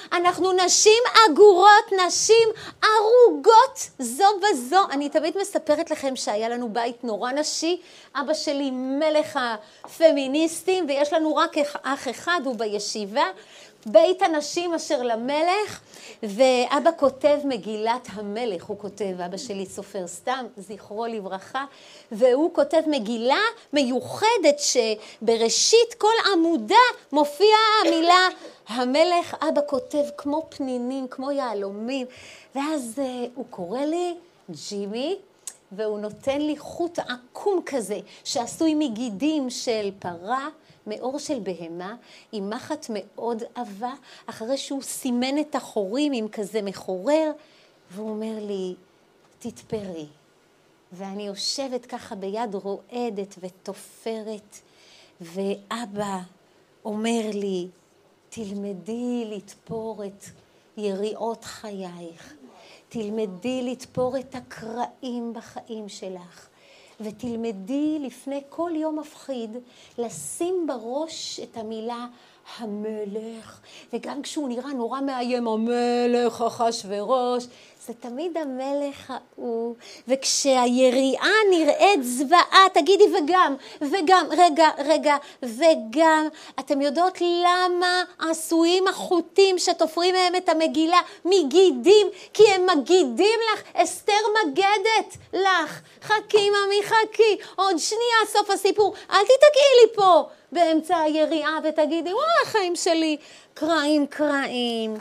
אנחנו נשים אגורות, נשים ארוגות זו בזו. אני תמיד מספרת לכם שהיה לנו בית נורא נשי, אבא שלי מלך הפמיניסטים, ויש לנו רק אח אחד, הוא בישיבה, בית הנשים אשר למלך, ואבא כותב מגילת המלך, הוא כותב, אבא שלי סופר סתם, זכרו לברכה, והוא כותב מגילה מיוחדת שבראשית כל עמודה מופיעה המילה המלך. אבא כותב כמו פנינים, כמו יעלומים, ואז הוא קורא לי ג'ימי, והוא נותן לי חוט עקום כזה, שעשוי מגידים של פרה, מאור של בהמה, עם מחט מאוד עבה, אחרי שהוא סימן את החורים עם כזה מחורר, והוא אומר לי, תתפרי. ואני יושבת ככה ביד רועדת ותופרת, ואבא אומר לי, תלמדי לתפור את יריעות חייך, תלמדי לתפור את הקרעים בחיים שלך, ותלמדי לפני כל יום מפחיד לשים בראש את המילה המלך, וגם כשהוא נראה נורא מאיים, המלך אחשוורוש, זה תמיד המלך ההוא, וכשהיריעה נראית זוועה, תגידי וגם, וגם, אתם יודעות למה עשויים החוטים שתופרים מהם את המגילה מגידים? כי הם מגידים לך, אסתר מגדת לך, חכי ממי חכי, עוד שנייה סוף הסיפור, אל תתקעי לי פה באמצע היריעה ותגידי, וואי החיים שלי קרעים.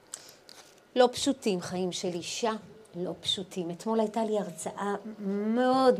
לא פשוטים, חיים של אישה, לא פשוטים. אתמול הייתה לי הרצאה מאוד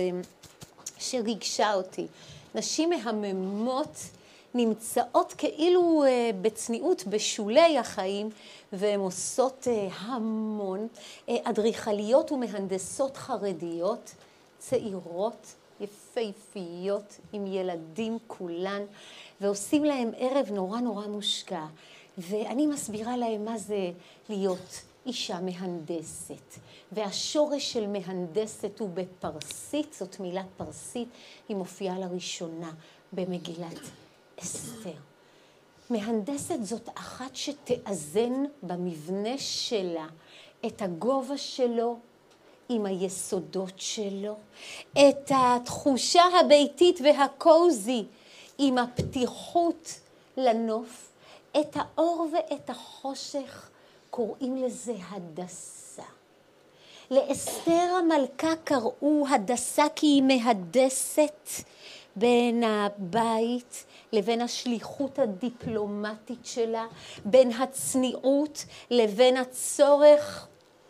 שריגשה אותי. נשים מהממות נמצאות כאילו בצניעות בשולי החיים, והן עושות המון אדריכליות ומהנדסות חרדיות, צעירות, יפהפיות, עם ילדים כולן, ועושים להם ערב נורא מושקע. ואני מסבירה להם מה זה להיות אישה מהנדסת. והשורש של מהנדסת הוא בפרסית, זאת מילה פרסית, היא מופיעה לראשונה במגילת אסתר. מהנדסת זאת אחת שתאזן במבנה שלה את הגובה שלו עם היסודות שלו, את התחושה הביתית והקוזי עם הפתיחות לנוף, את האור ואת החושך, קוראים לזה הדסה. לאסתר המלכה קראו הדסה כי היא מהדסת בין הבית לבין השליחות הדיפלומטית שלה, בין הצניעות לבין הצורך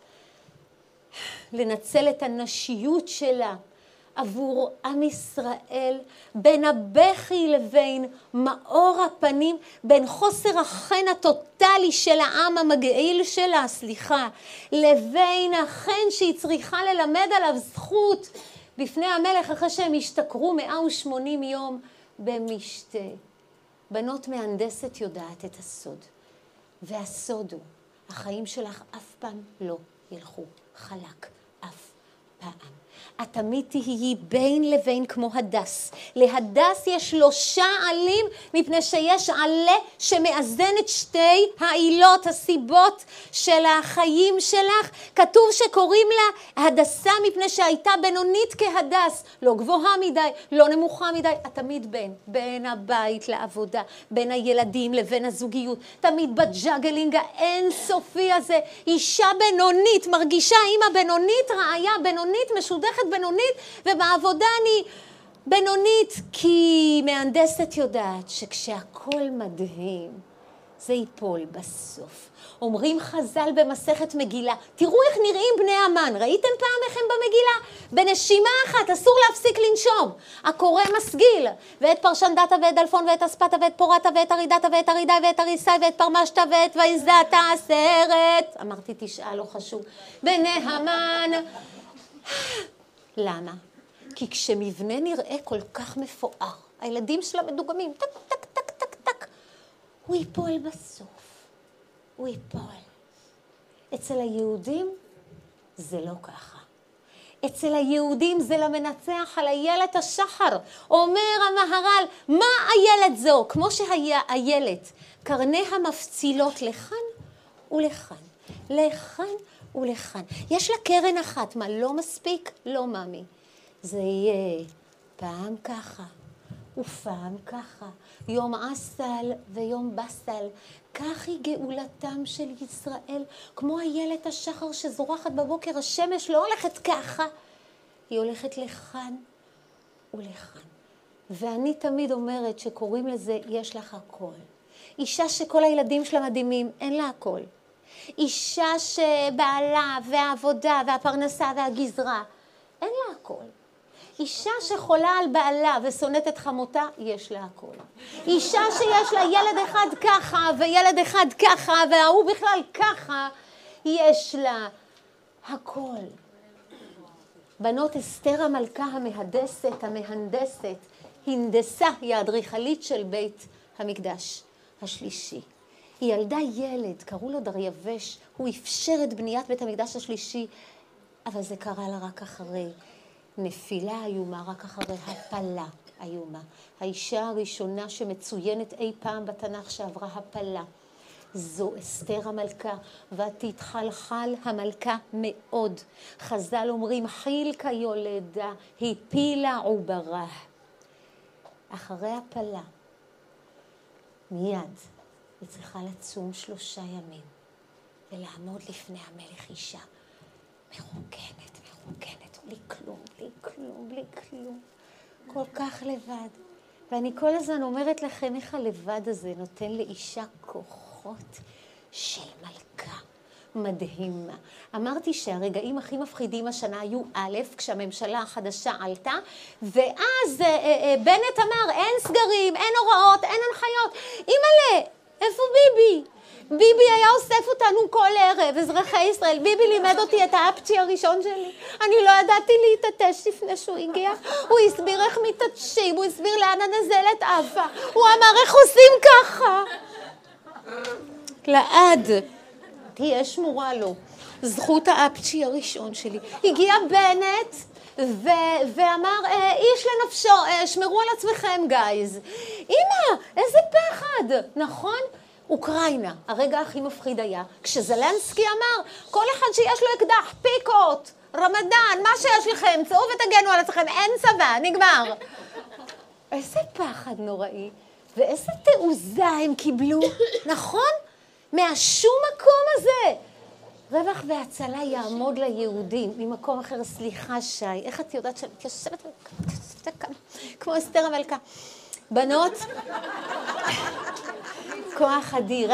לנצל את הנשיות שלה עבור עם ישראל, בין הבכי לבין מאור הפנים, בין חוסר החן הטוטלי של העם המגעיל שלה, לבין החן שהיא צריכה ללמד עליו זכות בפני המלך אחרי שהם השתכרו 180 יום במשתה. בנות מהנדסת יודעת את הסוד, והסוד הוא, החיים שלך אף פעם לא ילכו חלק, אף פעם. את תמיד תהיי בין לבין כמו הדס. להדס יש 3 עלים, מפני שיש עלה שמאזן את שתי העילות, הסיבות של החיים שלך. כתוב שקוראים לה הדסה מפני שהייתה בינונית כהדס, לא גבוהה מדי, לא נמוכה מדי. את תמיד בין הבית לעבודה, בין הילדים לבין הזוגיות, תמיד בג'אגלינג האינסופי הזה. אישה בינונית, מרגישה אימא בינונית, רעיה בינונית, משודכת בינונית, ובעבודה אני בינונית, כי מהנדסת יודעת שכשהכל מדהים, זה ייפול בסוף. אומרים חז"ל במסכת מגילה, תראו איך נראים בני המן, ראיתם פעם איך הם במגילה? בנשימה אחת, אסור להפסיק לנשום. הקורא מסגיל, ואת פרשנדתה ואת דלפון ואת אספתה ואת פורתה ואת הרידתה ואת הרידה ואת הריסי ואת פרמשתה ואת ויזדתה הסרט. אמרתי 9, לא חשוב. בני המן. למה? כי כשמבנה נראה כל כך מפואר, הילדים שלה מדוגמים, טק, טק, טק, טק, טק, הוא ייפול בסוף. הוא ייפול. אצל היהודים זה לא ככה. אצל היהודים זה למנצח על איילת השחר. אומר המהר"ל, מה איילת זו? כמו שהיה איילת, קרניה מפצילות לכאן ולכאן, לכאן ולכאן. יש לה קרן אחת, מה לא מספיק? לא מאמי. זה יהיה פעם ככה ופעם ככה, יום עסל ויום בסל. כך היא גאולתם של ישראל, כמו איילת השחר שזורחת בבוקר, השמש לא הולכת ככה, היא הולכת לכאן ולכאן. ואני תמיד אומרת שקוראים לזה יש לך הכל. אישה שכל הילדים שלה מדהימים, אין לה הכל. אישה שבעלה והעבודה והפרנסה והגזרה, אין לה הכל. אישה שחולה על בעלה ושונאת את חמותה, יש לה הכל. אישה שיש לה ילד אחד ככה וילד אחד ככה והוא בכלל ככה, יש לה הכל. בנות, אסתר המלכה המהנדסת, הנדסה, היא האדריכלית של בית המקדש השלישי. היא ילדה ילד, קראו לו דריווש, הוא אפשר את בניית בית המקדש השלישי, אבל זה קרה לה רק אחרי נפילה איומה, רק אחרי הפלה איומה. האישה הראשונה שמצוינת אי פעם בתנ"ך שעברה הפלה, זו אסתר המלכה, ותתחלחל המלכה מאוד. חז"ל אומרים, חיל כיולדה, הפילה עוברה. אחרי הפלה, מיד, היא צריכה לצום 3 ימים, ולעמוד לפני המלך אישה, מרוקנת, בלי כלום, כל כך לבד. ואני כל הזמן אומרת לכם איך הלבד הזה נותן לאישה כוחות של מלכה מדהימה. אמרתי שהרגעים הכי מפחידים השנה היו א', כשהממשלה החדשה עלתה, ואז בנט אמר, אין סגרים, אין הוראות, אין הנחיות. אימא'לה, איפה ביבי? ביבי היה אוסף אותנו כל ערב, אזרחי ישראל. ביבי לימד אותי את האפצ'י הראשון שלי. אני לא ידעתי להתעטש לפני שהוא הגיע. הוא הסביר איך מתעטשים, הוא הסביר לאן הנזלת עפה. הוא אמר איך עושים ככה. לעד, תהיה שמורה לו. זכות האפצ'י הראשון שלי. הגיע בנט ואמר, איש לנפשו, שמרו על עצמכם גייז. אמא, איזה פחד, נכון? אוקראינה, הרגע הכי מפחיד היה, כשזלנסקי אמר, כל אחד שיש לו אקדח, פיקות, רמדאן, מה שיש לכם, צאו ותגנו על עצמכם, אין צבא, נגמר. איזה פחד נוראי, ואיזה תעוזה הם קיבלו, נכון? מהשום מקום הזה. רווח והצלה יעמוד ליהודים, ממקום אחר, סליחה שי, איך את יודעת שאת יושבת כאן, כמו אסתר המלכה. בנות, כוח אדיר,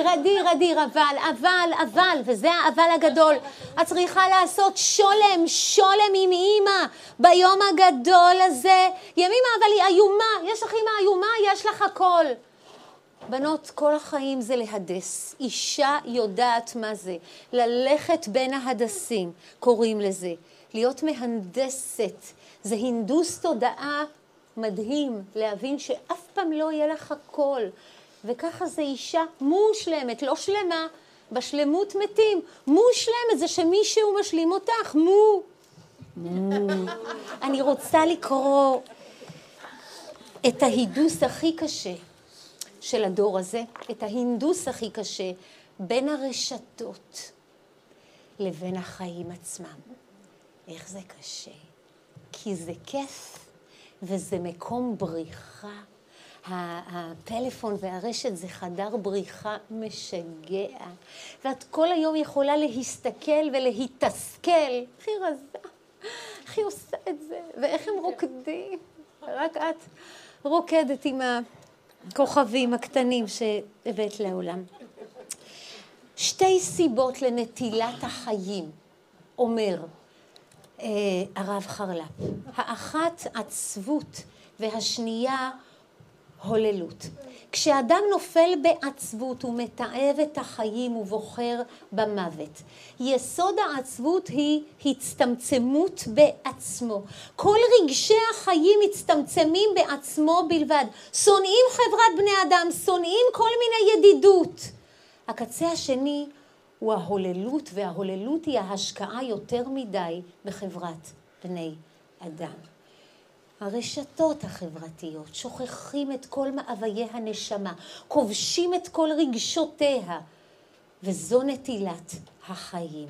אבל, וזה האבל הגדול. את צריכה לעשות שולם עם אימא ביום הגדול הזה. ימימה, אבל היא איומה, יש לך אימא איומה, יש לך הכל. בנות, כל החיים זה להדס. אישה יודעת מה זה. ללכת בין ההדסים, קוראים לזה. להיות מהנדסת. זה הינדוס תודעה מדהים, להבין שאף פעם לא יהיה לך הכל. וככה זה אישה מושלמת, לא שלמה, בשלמות מתים. מושלמת זה שמישהו משלים אותך, אני רוצה לקרוא את ההידוס הכי קשה של הדור הזה, את ההינדוס הכי קשה בין הרשתות לבין החיים עצמם. איך זה קשה? כי זה כיף וזה מקום בריחה. הפלאפון והרשת זה חדר בריחה משגע. ואת כל היום יכולה להסתכל ולהתסכל. הכי רזה, הכי עושה את זה. ואיך הם רוקדים. רק את רוקדת עם הכוכבים הקטנים שהבאת לעולם. 2 סיבות לנטילת החיים, אומר הרב חרל"פ. האחת עצבות והשנייה הוללות. כשאדם נופל בעצבות הוא מתעב את החיים ובוחר במוות. יסוד העצבות היא הצטמצמות בעצמו. כל רגשי החיים מצטמצמים בעצמו בלבד. שונאים חברת בני אדם, שונאים כל מיני ידידות. הקצה השני הוא ההוללות, וההוללות היא ההשקעה יותר מדי בחברת בני אדם. הרשתות החברתיות שוכחים את כל מאוויי הנשמה, כובשים את כל רגשותיה, וזו נטילת החיים.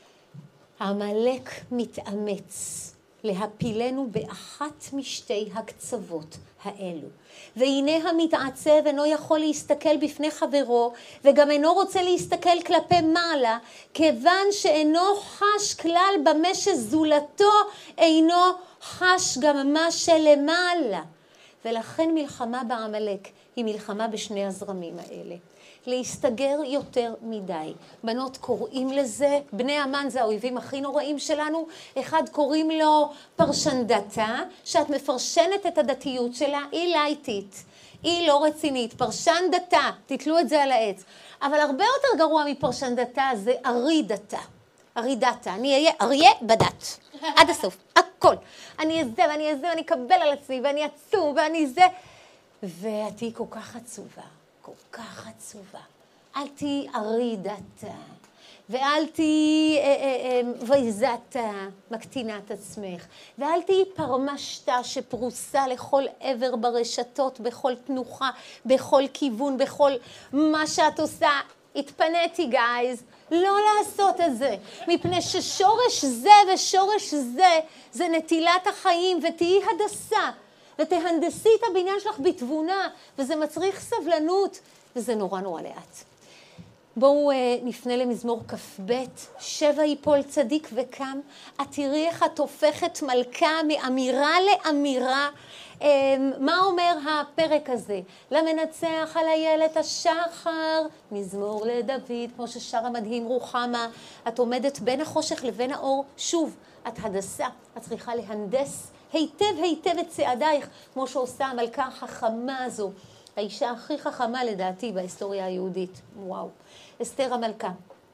העמלק מתאמץ להפילנו באחת משתי הקצוות האלו. והנה המתעצב אינו יכול להסתכל בפני חברו, וגם אינו רוצה להסתכל כלפי מעלה, כיוון שאינו חש כלל במה שזולתו אינו חש גם מה שלמעלה. ולכן מלחמה בעמלק היא מלחמה בשני הזרמים האלה. להסתגר יותר מדי. בנות קוראים לזה, בני המן זה האויבים הכי נוראים שלנו, אחד קוראים לו פרשנדתה, שאת מפרשנת את הדתיות שלה, היא לייטית, היא לא רצינית, פרשנדתה, תתלו את זה על העץ. אבל הרבה יותר גרוע מפרשנדתה זה ארידתה. ארידתה, אני אהיה אריה בדת, עד הסוף, הכל. אני אהיה זה ואני אהיה זה ואני אקבל על עצמי ואני עצום ואני זה. ואת תהי כל כך עצובה. כל כך עצובה. אל תהי ארידתה, ואל תהי ויזתה, מקטינת עצמך, ואל תהי פרמשתה שפרוסה לכל עבר ברשתות, בכל תנוחה, בכל כיוון, בכל מה שאת עושה. התפניתי גייז, לא לעשות את זה, מפני ששורש זה ושורש זה, זה נטילת החיים, ותהי הדסה. ותהנדסי את הבניין שלך בתבונה, וזה מצריך סבלנות, וזה נורא נורא לאט. בואו נפנה למזמור כ"ב, 7 יפול צדיק וקם, את תראי איך את הופכת מלכה מאמירה לאמירה. מה אומר הפרק הזה? למנצח על איילת השחר, מזמור לדוד, כמו ששר המדהים רוחמה, את עומדת בין החושך לבין האור, שוב, את הדסה, את צריכה להנדס היטב היטב את צעדייך, כמו שעושה המלכה החכמה הזו, האישה הכי חכמה לדעתי בהיסטוריה היהודית. וואו, אסתר המלכה.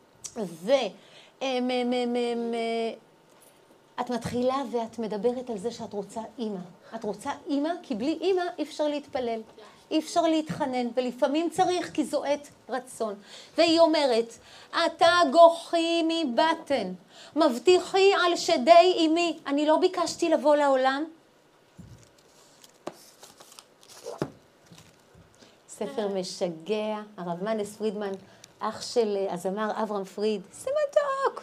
את מתחילה ואת מדברת על זה שאת רוצה אימא. את רוצה אימא, כי בלי אימא אי אפשר להתפלל, אי אפשר להתחנן, ולפעמים צריך כי זו עת רצון. והיא אומרת, אתה גוחי מבטן, מבטיחי על שדי אמי. אני לא ביקשתי לבוא לעולם. ספר משגע, הרב מנס פרידמן, אח של הזמר אברהם פריד. זה מתוק.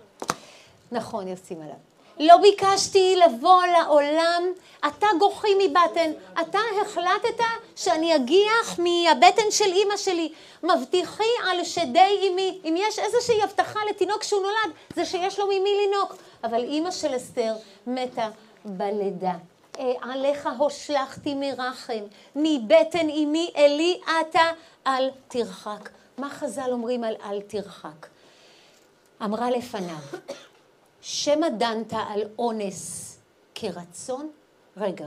נכון, יוצאים עליו. לא ביקשתי לבוא לעולם, אתה גוחי מבטן, אתה החלטת שאני אגיח מהבטן של אמא שלי, מבטיחי על שדי אמי. אם יש איזושהי הבטחה לתינוק שהוא נולד, זה שיש לו ממי לינוק. אבל אמא של אסתר מתה בלידה. עליך הושלכתי מרחם, מבטן אמי אלי אתה אל תרחק. מה חז"ל אומרים על אל תרחק? אמרה לפניו, שמא דנת על אונס כרצון? רגע.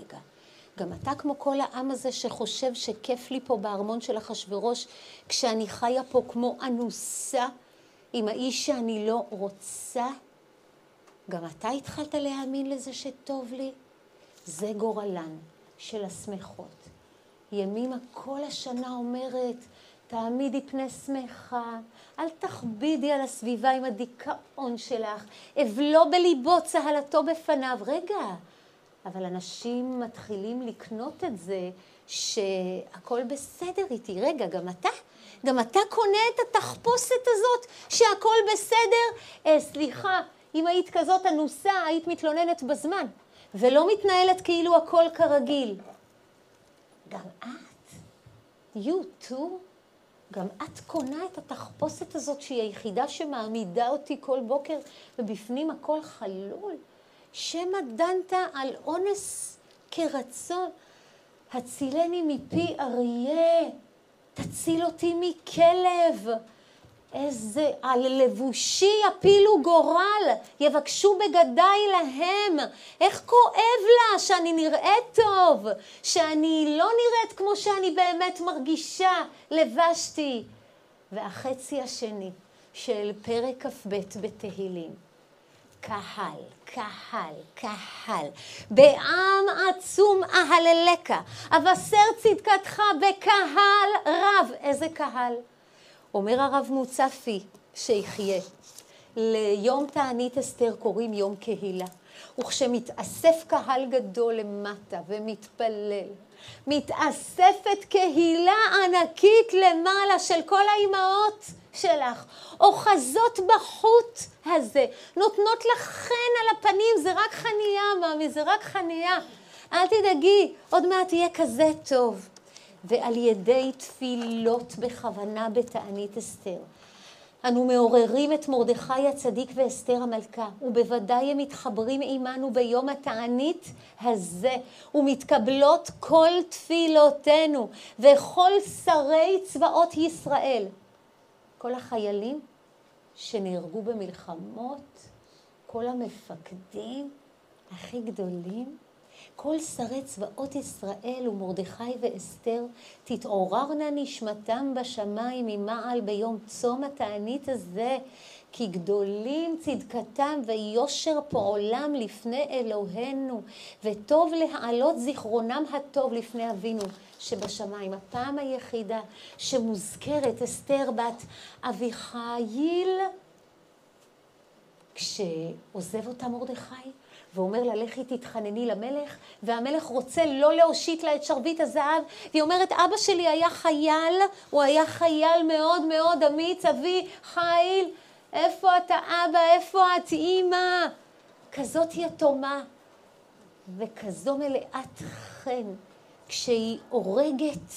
גם אתה כמו כל העם הזה שחושב שכיף לי פה בארמון של אחשוורוש, כשאני חיה פה כמו אנוסה, עם האיש שאני לא רוצה? גם אתה התחלת להאמין לזה שטוב לי? זה גורלן של השמחות. ימימה כל השנה אומרת, תעמידי פני שמחה, אל תכבידי על הסביבה עם הדיכאון שלך, אבלו בליבו צהלתו בפניו. רגע, אבל אנשים מתחילים לקנות את זה שהכל בסדר איתי. רגע, גם אתה קונה את התחפושת הזאת שהכל בסדר? סליחה, אם היית כזאת אנוסה, היית מתלוננת בזמן, ולא מתנהלת כאילו הכל כרגיל. גם את, you too, גם את קונה את התחפושת הזאת שהיא היחידה שמעמידה אותי כל בוקר, ובפנים הכל חלול. שמא דנת על אונס כרצון. הצילני מפי אריה, תציל אותי מכלב. איזה על לבושי יפילו גורל, יבקשו בגדיי להם. איך כואב לה שאני נראית טוב, שאני לא נראית כמו שאני באמת מרגישה, לבשתי. והחצי השני של פרק כ"ב בתהילים, קהל, בעם עצום אהללך, אבשר צדקתך בקהל רב. איזה קהל? אומר הרב מוצפי שיחיה, ליום תענית אסתר קוראים יום קהילה. וכשמתאסף קהל גדול למטה ומתפלל, מתאספת קהילה ענקית למעלה של כל האימהות שלך, אוחזות בחוט הזה, נותנות לך חן על הפנים, זה רק חנייה, מאמי, זה רק חנייה. אל תדאגי, עוד מעט יהיה כזה טוב. ועל ידי תפילות בכוונה בתענית אסתר, אנו מעוררים את מרדכי הצדיק ואסתר המלכה, ובוודאי הם מתחברים עימנו ביום התענית הזה, ומתקבלות כל תפילותינו, וכל שרי צבאות ישראל, כל החיילים שנהרגו במלחמות, כל המפקדים הכי גדולים, כל שרי צבאות ישראל ומרדכי ואסתר, תתעוררנה נשמתם בשמיים ממעל ביום צום התענית הזה, כי גדולים צדקתם ויושר פועלם לפני אלוהינו, וטוב להעלות זיכרונם הטוב לפני אבינו שבשמיים. הפעם היחידה שמוזכרת אסתר בת אביחיל, כשעוזב אותה מרדכי, ואומר לה, לכי תתחנני למלך, והמלך רוצה לא להושיט לה את שרביט הזהב, והיא אומרת, אבא שלי היה חייל, הוא היה חייל מאוד מאוד אמיץ, אבי חיל, איפה אתה אבא, איפה את אמא? כזאת יתומה, וכזו מלאת חן, כשהיא הורגת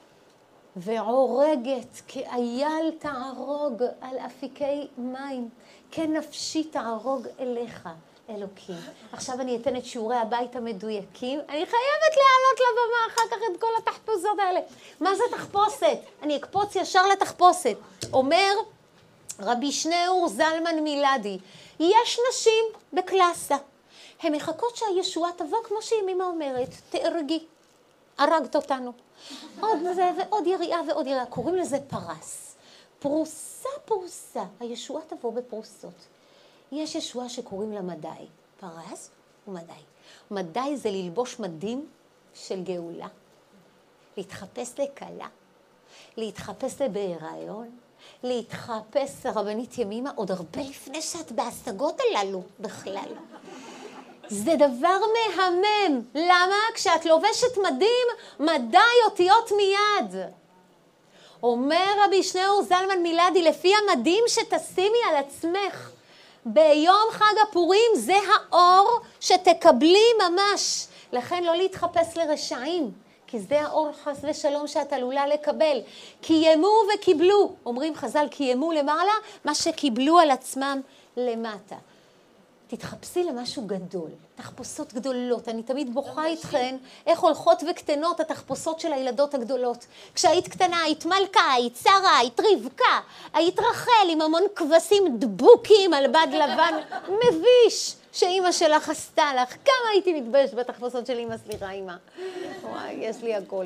ועורגת, כאייל תערוג על אפיקי מים, כנפשי תערוג אליך. אלוקים. עכשיו אני אתן את שיעורי הבית המדויקים. אני חייבת להעלות לבמה אחר כך את כל התחפושות האלה. מה זה תחפושת? אני אקפוץ ישר לתחפושת. אומר רבי שניאור זלמן מילדי, יש נשים בקלאסה. הן מחכות שהישועה תבוא, כמו שימימה אומרת, תארגי. הרגת אותנו. עוד זה ועוד יריעה ועוד יריעה. קוראים לזה פרס. פרוסה פרוסה. הישועה תבוא בפרוסות. יש ישועה שקוראים לה מדי, פרס ומדי. מדי זה ללבוש מדים של גאולה, להתחפש לקלה, להתחפש לבהיריון, להתחפש רבנית ימימה, עוד הרבה לפני שאת בהשגות הללו בכלל. זה דבר מהמם. למה? כשאת לובשת מדים, מדי אותיות מיד. אומר רבי שניאור זלמן מילדי, לפי המדים שתשימי על עצמך, ביום חג הפורים זה האור שתקבלי ממש. לכן לא להתחפש לרשעים, כי זה האור חס ושלום שאת עלולה לקבל. קיימו וקיבלו, אומרים חז"ל, קיימו למעלה מה שקיבלו על עצמם למטה. תתחפשי למשהו גדול, תחפושות גדולות. אני תמיד בוכה איתכן איך הולכות וקטנות התחפושות של הילדות הגדולות. כשהיית קטנה היית מלכה, היית שרה, היית רבקה, היית רחל עם המון כבשים דבוקים על בד לבן מביש שאימא שלך עשתה לך. כמה הייתי מתביישת בתחפושות של אימא, סליחה אימא. וואי, יש לי הכל.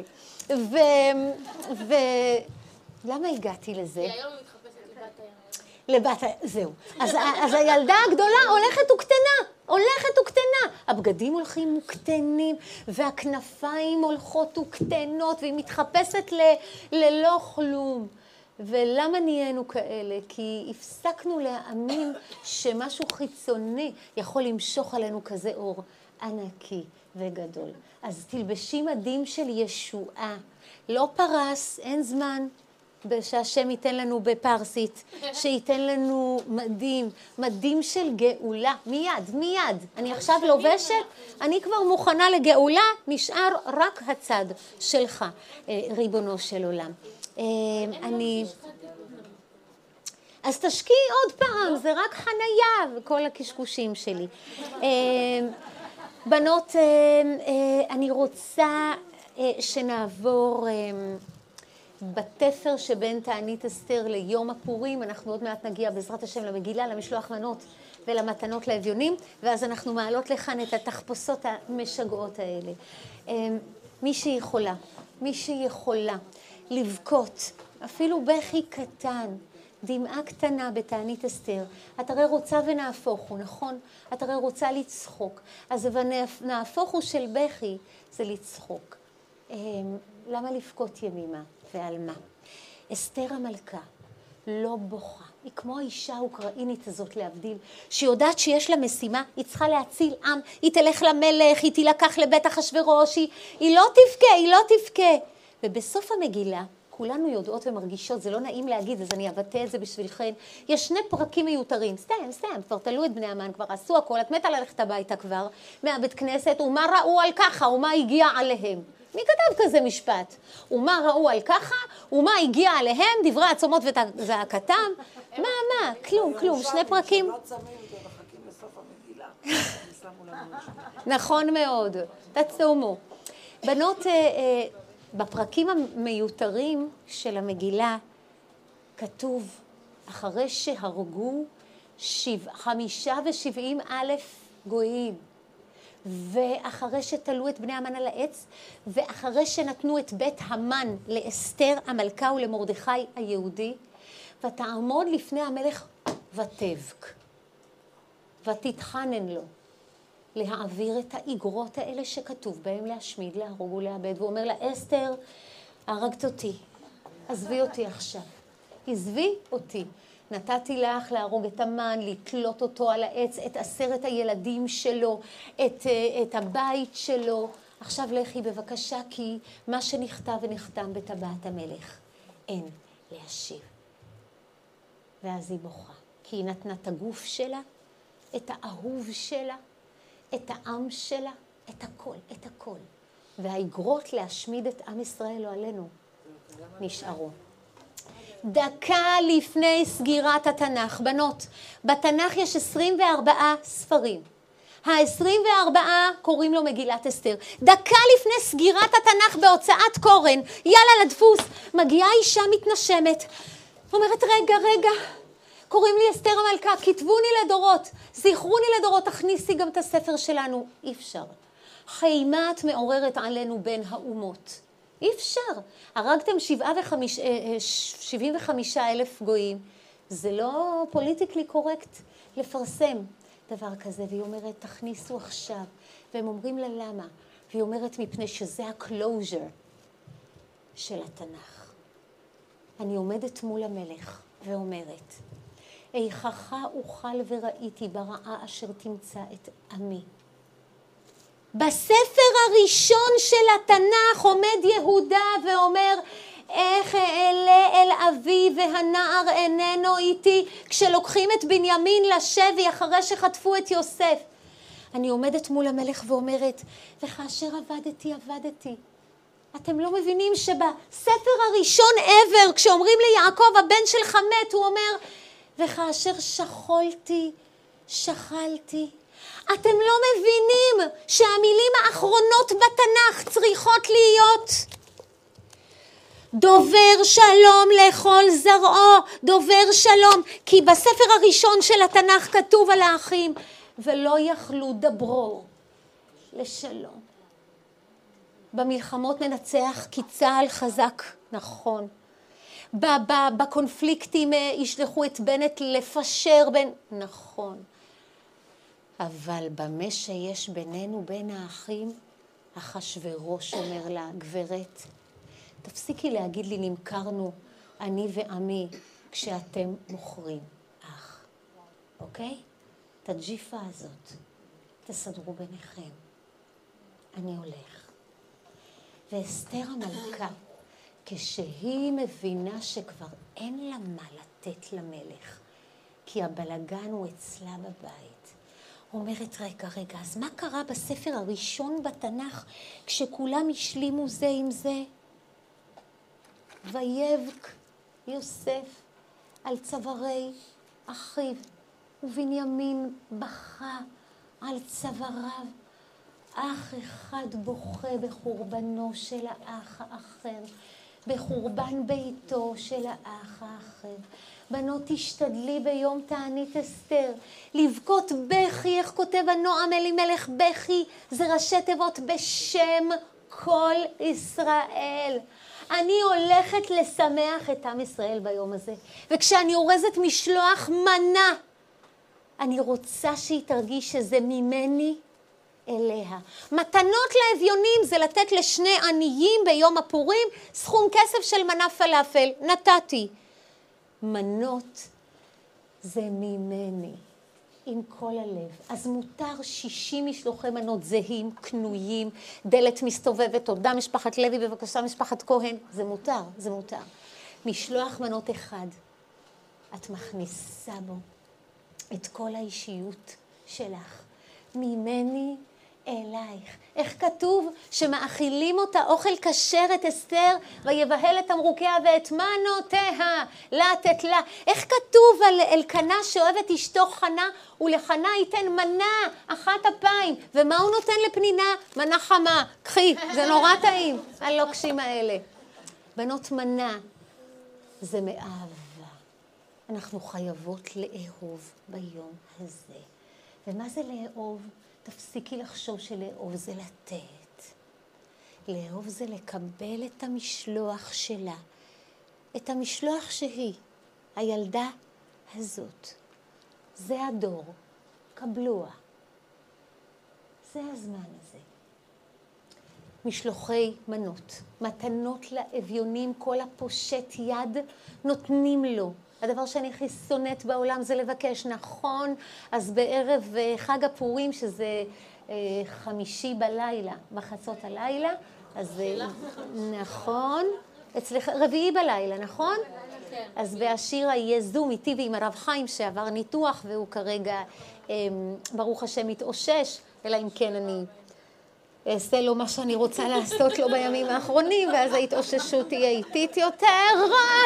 למה הגעתי לזה? כי היום מתחפשת לבת הים. זהו. אז הילדה הגדולה הולכת וקטנה. הבגדים הולכים וקטנים, והכנפיים הולכות וקטנות, והיא מתחפשת ללא כלום. ולמה נהיינו כאלה? כי הפסקנו להאמין שמשהו חיצוני יכול למשוך עלינו כזה אור ענקי וגדול. אז תלבשי מדים של ישועה. לא פרס, אין זמן. שהשם ייתן לנו בפרסית, שייתן לנו מדים של גאולה, מיד. אני עכשיו לובשת, אני כבר מוכנה לגאולה, נשאר רק הצד שלך, ריבונו של עולם. אז תשקיעי עוד פעם, זה רק חנייה וכל הקשקושים שלי. בנות, אני רוצה שנעבור בתפר שבין תענית אסתר ליום הפורים. אנחנו עוד מעט נגיע בעזרת השם למגילה, למשלוח מנות ולמתנות לאביונים, ואז אנחנו מעלות לכאן את התחפושות המשגעות האלה. מי שיכולה לבכות, אפילו בכי קטן, דמעה קטנה בתענית אסתר. את הרי רוצה ונהפוך הוא, נכון? את הרי רוצה לצחוק. אז נהפוך הוא של בכי זה לצחוק. למה לבכות ימימה ועל מה? אסתר המלכה לא בוכה. היא כמו האישה האוקראינית הזאת להבדיל, שיודעת שיש לה משימה, היא צריכה להציל עם, היא תלך למלך, היא תילקח לבית אחשוורוש, היא לא תבכה. ובסוף המגילה, כולנו יודעות ומרגישות, זה לא נעים להגיד, אז אני אבטא את זה בשבילכן. יש 2 פרקים מיותרים, סתם, כבר תלו את בני המן, כבר עשו הכל, את מתה ללכת הביתה כבר, מהבית כנסת, ומה ראו על ככה, ומה הגיע עליהם. מי כתב כזה משפט? ומה ראו על ככה, ומה הגיע עליהם, דברי עצומות וזעקתם. מה? כלום, 2 פרקים. לא צמים ומחכים לסוף המגילה. נכון מאוד, תצומו. בנות, בפרקים המיותרים של המגילה כתוב, אחרי שהרגו 75,000 גויים, ואחרי שתלו את בני המן על העץ, ואחרי שנתנו את בית המן לאסתר המלכה ולמרדכי היהודי, ותעמוד לפני המלך ותבק, ותתחנן לו להעביר את האגרות האלה שכתוב בהם להשמיד, להרוג ולאבד. והוא אומר לה, אסתר, הרגת אותי, עזבי אותי עכשיו, עזבי אותי. נתתי לך להרוג את המן, לתלות אותו על העץ, את 10 הילדים שלו, את הבית שלו. עכשיו לכי בבקשה, כי מה שנכתב ונחתם בטבעת המלך, אין להשיב. ואז היא בוכה, כי היא נתנה את הגוף שלה, את האהוב שלה, את העם שלה, את הכל. והאגרות להשמיד את עם ישראל לא עלינו נשארו. דקה לפני סגירת התנ"ך, בנות, בתנ"ך יש 24 ספרים. ה-24 קוראים לו מגילת אסתר. דקה לפני סגירת התנ"ך בהוצאת קורן, יאללה לדפוס, מגיעה אישה מתנשמת, אומרת רגע, קוראים לי אסתר המלכה, כתבוני לדורות, זכרוני לדורות, תכניסי גם את הספר שלנו. אי אפשר. חיימת מעוררת עלינו בין האומות. אי אפשר. הרגתם 75,000 גויים. זה לא פוליטיקלי קורקט לפרסם דבר כזה. והיא אומרת, תכניסו עכשיו. והם אומרים לה למה. והיא אומרת, מפני שזה הקלוז'ר של התנ"ך. אני עומדת מול המלך ואומרת, איכך אוכל וראיתי ברעה אשר תמצא את עמי. בספר הראשון של התנ"ך עומד יהודה ואומר, איך אעלה אל אבי והנער איננו איתי, כשלוקחים את בנימין לשבי אחרי שחטפו את יוסף. אני עומדת מול המלך ואומרת, וכאשר עבדתי. אתם לא מבינים שבספר הראשון ever, כשאומרים ליעקב הבן שלך מת, הוא אומר, וכאשר שכלתי. אתם לא מבינים שהמילים האחרונות בתנ"ך צריכות להיות דובר שלום לכל זרעו, דובר שלום, כי בספר הראשון של התנ"ך כתוב על האחים, ולא יכלו דברו לשלום. במלחמות ננצח כי צה"ל חזק, נכון. בקונפליקטים ישלחו את בנט לפשר נכון. אבל במה שיש בינינו, בין האחים, אחשוורוש אומר לה, גברת, תפסיקי להגיד לי, נמכרנו אני ועמי, כשאתם מוכרים אח. אוקיי? את הג'יפה הזאת, תסדרו ביניכם. אני הולך. ואסתר המלכה, כשהיא מבינה שכבר אין לה מה לתת למלך, כי הבלגן הוא אצלה בבית, אומרת, רגע, אז מה קרה בספר הראשון בתנ"ך, כשכולם השלימו זה עם זה? ויבק יוסף על צווארי אחיו, ובנימין בכה על צוואריו. אח אחד בוכה בחורבנו של האח האחר, בחורבן ביתו של האח האחר. בנות, תשתדלי ביום תענית אסתר, לבכות בכי, איך כותב הנועם אלימלך, בכי זה ראשי תיבות בשם כל ישראל. אני הולכת לשמח את עם ישראל ביום הזה, וכשאני אורזת משלוח מנה, אני רוצה שהיא תרגיש שזה ממני אליה. מתנות לאביונים זה לתת לשני עניים ביום הפורים סכום כסף של מנה פלאפל. נתתי. מנות זה ממני, עם כל הלב. אז מותר 60 משלוחי מנות זהים, קנויים, דלת מסתובבת, תודה משפחת לוי, בבקשה משפחת כהן, זה מותר, זה מותר. משלוח מנות אחד, את מכניסה בו את כל האישיות שלך, ממני אלייך. איך כתוב? שמאכילים אותה אוכל כשר את אסתר, ויבהל את תמרוקיה ואת מנותיה לתת לה. איך כתוב על אלקנה שאוהב את אשתו חנה, ולחנה ייתן מנה אחת אפיים, ומה הוא נותן לפנינה? מנה חמה. קחי, זה נורא טעים, הלוקשים האלה. בנות, מנה זה מאהבה. אנחנו חייבות לאהוב ביום הזה. ומה זה לאהוב? תפסיקי לחשוב שלאהוב זה לתת. לאהוב זה לקבל את המשלוח שלה. את המשלוח שהיא, הילדה הזאת. זה הדור. קבלוה. זה הזמן הזה. משלוחי מנות. מתנות לאביונים, כל הפושט יד נותנים לו. הדבר שאני הכי שונאת בעולם זה לבקש, נכון? אז בערב חג הפורים, שזה 5 בלילה, בחצות הלילה, אז נכון, אצלך 4 בלילה, נכון? אז בהשיר יהיה זום איתי ועם הרב חיים שעבר ניתוח, והוא כרגע, ברוך השם, מתאושש, אלא אם כן אני אעשה לו מה שאני רוצה לעשות לו בימים האחרונים, ואז ההתאוששות תהיה איטית יותר.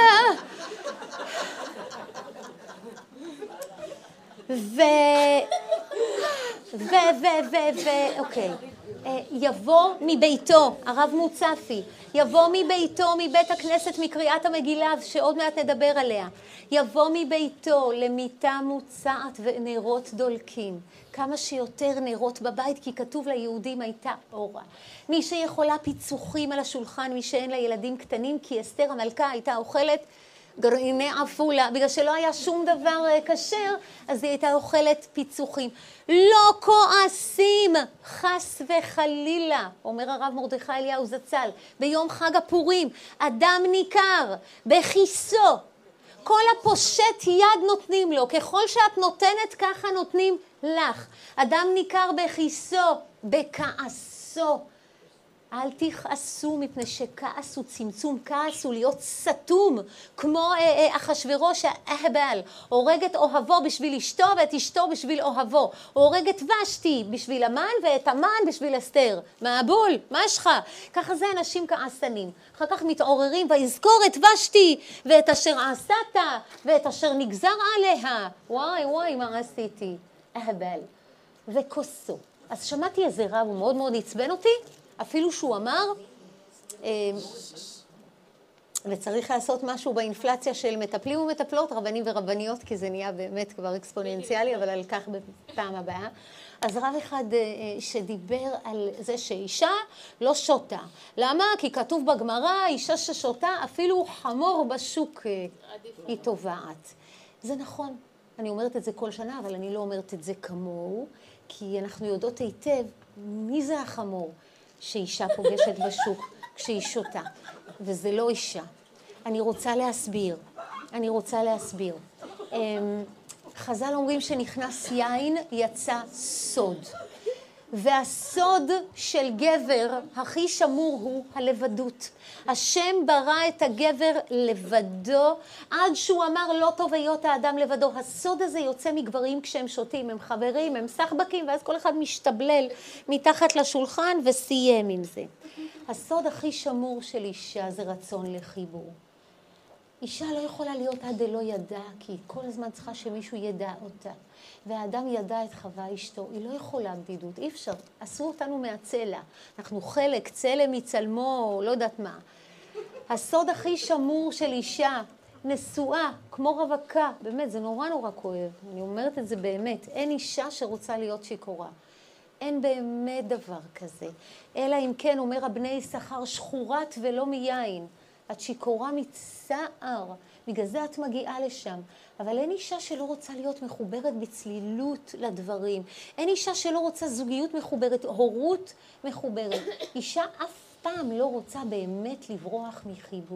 אוקיי. יבוא מביתו, הרב מוצפי, יבוא מביתו, מבית הכנסת, מקריאת המגילה, שעוד מעט נדבר עליה. יבוא מביתו למיטה מוצעת ונרות דולקים. כמה שיותר נרות בבית, כי כתוב ליהודים הייתה אורה. מי שיכולה פיצוחים על השולחן, מי שאין לה ילדים קטנים, כי אסתר המלכה הייתה אוכלת גרעיני עפולה, בגלל שלא היה שום דבר כשר, אז היא הייתה אוכלת פיצוחים. לא כועסים, חס וחלילה, אומר הרב מרדכי אליהו זצ"ל, ביום חג הפורים, אדם ניכר בכיסו, כל הפושט יד נותנים לו, ככל שאת נותנת ככה נותנים לך. אדם ניכר בכיסו, בכעסו. אל תכעסו, מפני שכעס הוא צמצום, כעס הוא להיות סתום, כמו אחשוורוש האהבל, הורג את אוהבו בשביל אשתו ואת אשתו בשביל אוהבו, הורג את ושתי בשביל המן ואת המן בשביל אסתר. מעבול, מה יש לך? ככה זה אנשים כעסנים. אחר כך מתעוררים ויזכור את ושתי ואת אשר עשת ואת אשר נגזר עליה. וואי, מה עשיתי? אהבל. וכוסו. אז שמעתי איזה רב, הוא מאוד מאוד עצבן אותי, אפילו שהוא אמר, וצריך לעשות משהו באינפלציה של מטפלים ומטפלות, רבנים ורבניות, כי זה נהיה באמת כבר אקספוננציאלי, אבל על כך בפעם הבאה. אז רב אחד שדיבר על זה שאישה לא שותה. למה? כי כתוב בגמרא, אישה ששותה, אפילו חמור בשוק היא תובעת. זה נכון, אני אומרת את זה כל שנה, אבל אני לא אומרת את זה כמוהו, כי אנחנו יודעות היטב מי זה החמור שאישה פוגשת בשוק כשהיא שותה, וזה לא אישה. אני רוצה להסביר. חז"ל אומרים שנכנס יין, יצא סוד. והסוד של גבר הכי שמור הוא הלבדות. השם ברא את הגבר לבדו, עד שהוא אמר לא טוב היות האדם לבדו. הסוד הזה יוצא מגברים כשהם שותים, הם חברים, הם סחבקים, ואז כל אחד משתבלל מתחת לשולחן וסיים עם זה. הסוד הכי שמור של אישה זה רצון לחיבור. אישה לא יכולה להיות עד לא ידע, כי היא כל הזמן צריכה שמישהו ידע אותה. והאדם ידע את חווה אשתו, היא לא יכולה בדידות, אי אפשר. עשו אותנו מהצלע, אנחנו חלק, צלם מצלמו, לא יודעת מה. הסוד הכי שמור של אישה, נשואה, כמו רווקה, באמת, זה נורא כואב, אני אומרת את זה באמת, אין אישה שרוצה להיות שיכורה. אין באמת דבר כזה. אלא אם כן, אומר הבני יששכר, שחורת ולא מיין. את שיכורה מצער, בגלל זה את מגיעה לשם. אבל אין אישה שלא רוצה להיות מחוברת בצלילות לדברים. אין אישה שלא רוצה זוגיות מחוברת, הורות מחוברת. אישה אף פעם לא רוצה באמת לברוח מחיבור.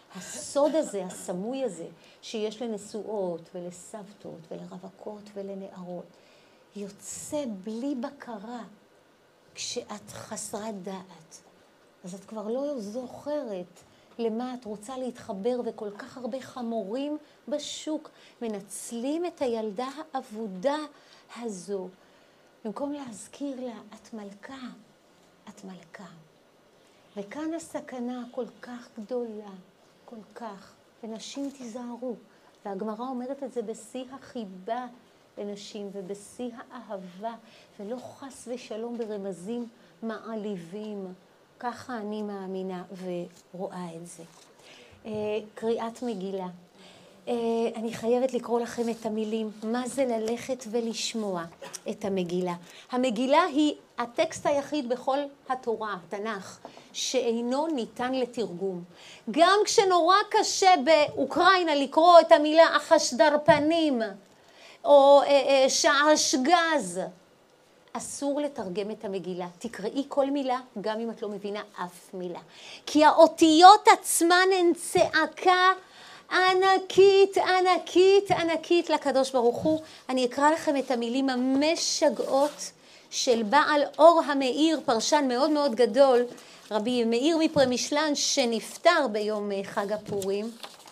הסוד הזה, הסמוי הזה, שיש לנשואות ולסבתות ולרווקות ולנערות, יוצא בלי בקרה כשאת חסרת דעת. אז את כבר לא זוכרת למה את רוצה להתחבר, וכל כך הרבה חמורים בשוק מנצלים את הילדה העבודה הזו. במקום להזכיר לה, את מלכה, את מלכה. וכאן הסכנה כל כך גדולה, כל כך, ונשים תיזהרו. והגמרא אומרת את זה בשיא החיבה לנשים ובשיא האהבה, ולא חס ושלום ברמזים מעליבים. ככה אני מאמינה ורואה את זה. קריאת מגילה. אני חייבת לקרוא לכם את המילים, מה זה ללכת ולשמוע את המגילה. המגילה היא הטקסט היחיד בכל התורה, התנ"ך, שאינו ניתן לתרגום. גם כשנורא קשה באוקראינה לקרוא את המילה אחשדר פנים, או שעש גז, אסור לתרגם את המגילה. תקראי כל מילה, גם אם את לא מבינה אף מילה. כי האותיות עצמן הן צעקה ענקית, ענקית, ענקית לקדוש ברוך הוא. אני אקרא לכם את המילים המשגעות של בעל אור המאיר, פרשן מאוד מאוד גדול, רבי מאיר מפרמישלן, שנפטר ביום חג הפורים.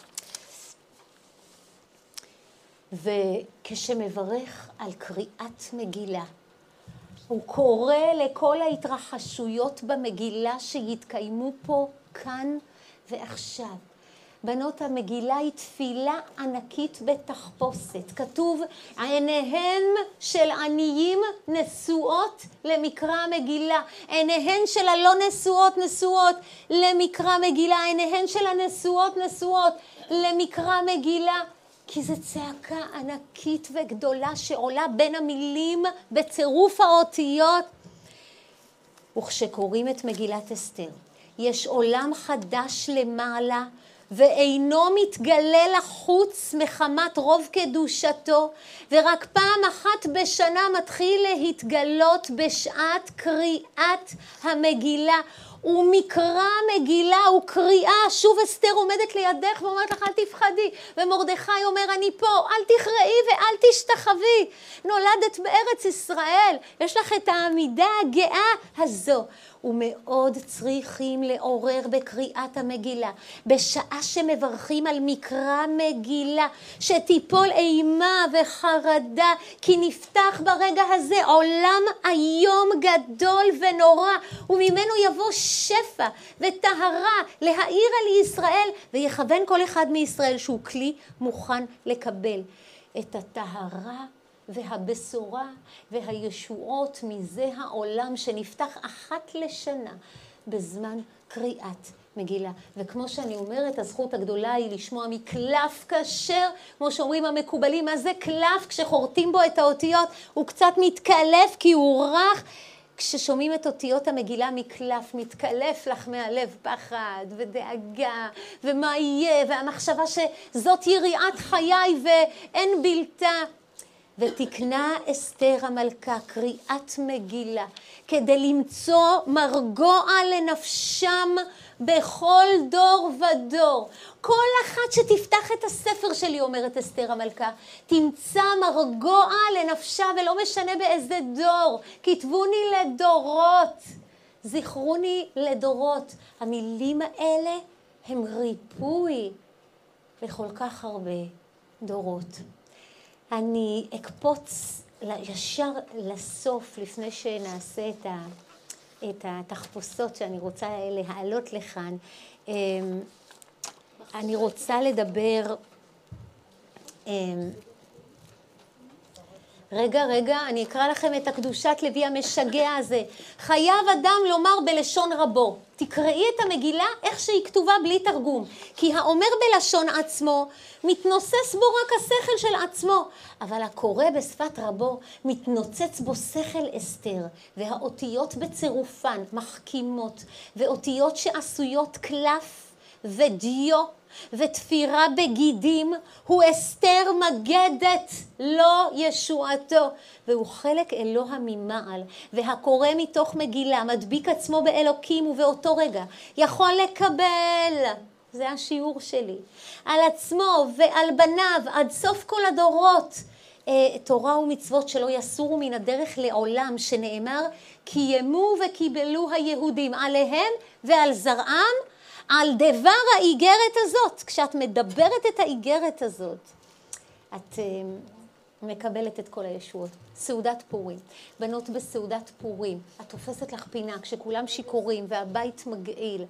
וכשמברך על קריאת מגילה, הוא קורא לכל ההתרחשויות במגילה שיתקיימו פה, כאן ועכשיו. בנות, המגילה היא תפילה ענקית בתחפושת. כתוב, עיניהם של עניים נשואות למקרא המגילה. עיניהן של הלא נשואות נשואות למקרא מגילה. עיניהן של הנשואות נשואות למקרא מגילה. כי זו צעקה ענקית וגדולה שעולה בין המילים בצירוף האותיות. וכשקוראים את מגילת אסתר, יש עולם חדש למעלה, ואינו מתגלה לחוץ מחמת רוב קדושתו, ורק פעם אחת בשנה מתחיל להתגלות בשעת קריאת המגילה. ומקרא מגילה וקריאה, שוב אסתר עומדת לידך ואומרת לך אל תפחדי, ומרדכי אומר אני פה, אל תכרעי ואל תשתחווי, נולדת בארץ ישראל, יש לך את העמידה הגאה הזו. ומאוד צריכים לעורר בקריאת המגילה, בשעה שמברכים על מקרא מגילה, שתיפול אימה וחרדה, כי נפתח ברגע הזה עולם היום גדול ונורא, וממנו יבוא שפע וטהרה להאיר על ישראל, ויכוון כל אחד מישראל שהוא כלי מוכן לקבל את הטהרה והבשורה והישועות מזה העולם שנפתח אחת לשנה בזמן קריאת מגילה. וכמו שאני אומרת, הזכות הגדולה היא לשמוע מקלף כשר, כמו שאומרים המקובלים. מה זה קלף? כשחורטים בו את האותיות הוא קצת מתקלף כי הוא רך. כששומעים את אותיות המגילה מקלף, מתקלף לך מהלב פחד ודאגה ומה יהיה, והמחשבה שזאת יריעת חיי ואין בלתה. ותקנה אסתר המלכה קריאת מגילה כדי למצוא מרגוע לנפשם בכל דור ודור. כל אחת שתפתח את הספר שלי, אומרת אסתר המלכה, תמצא מרגוע לנפשה, ולא משנה באיזה דור. כתבוני לדורות, זכרוני לדורות. המילים האלה הם ריפוי לכל כך הרבה דורות. אני אקפוץ ישר לסוף לפני שנעשה את התחפושות שאני רוצה להעלות לכאן. אני רוצה לדבר, רגע, אני אקרא לכם את הקדושת לוי המשגע הזה. חייב אדם לומר בלשון רבו. תקראי את המגילה איך שהיא כתובה בלי תרגום. כי האומר בלשון עצמו, מתנוסס בו רק השכל של עצמו. אבל הקורא בשפת רבו, מתנוצץ בו שכל אסתר. והאותיות בצירופן מחכימות. ואותיות שעשויות קלף ודיו ותפירה בגידים, הוא אסתר מגדת לא ישועתו, והוא חלק אלוה ממעל. והקורא מתוך מגילה מדביק עצמו באלוקים, ובאותו רגע יכול לקבל זה השיעור שלי. על עצמו ועל בניו עד סוף כל הדורות. תורה ומצוות שלא יסורו מן הדרך לעולם, שנאמר, קיימו וקיבלו היהודים עליהם ועל זרעם, על דבר האיגרת הזאת. כשאת מדברת את האיגרת הזאת, את מקבלת את כל הישועות. סעודת פורים. בנות בסעודת פורים. את תופסת לך פינה כשכולם שיכורים והבית מגעיל.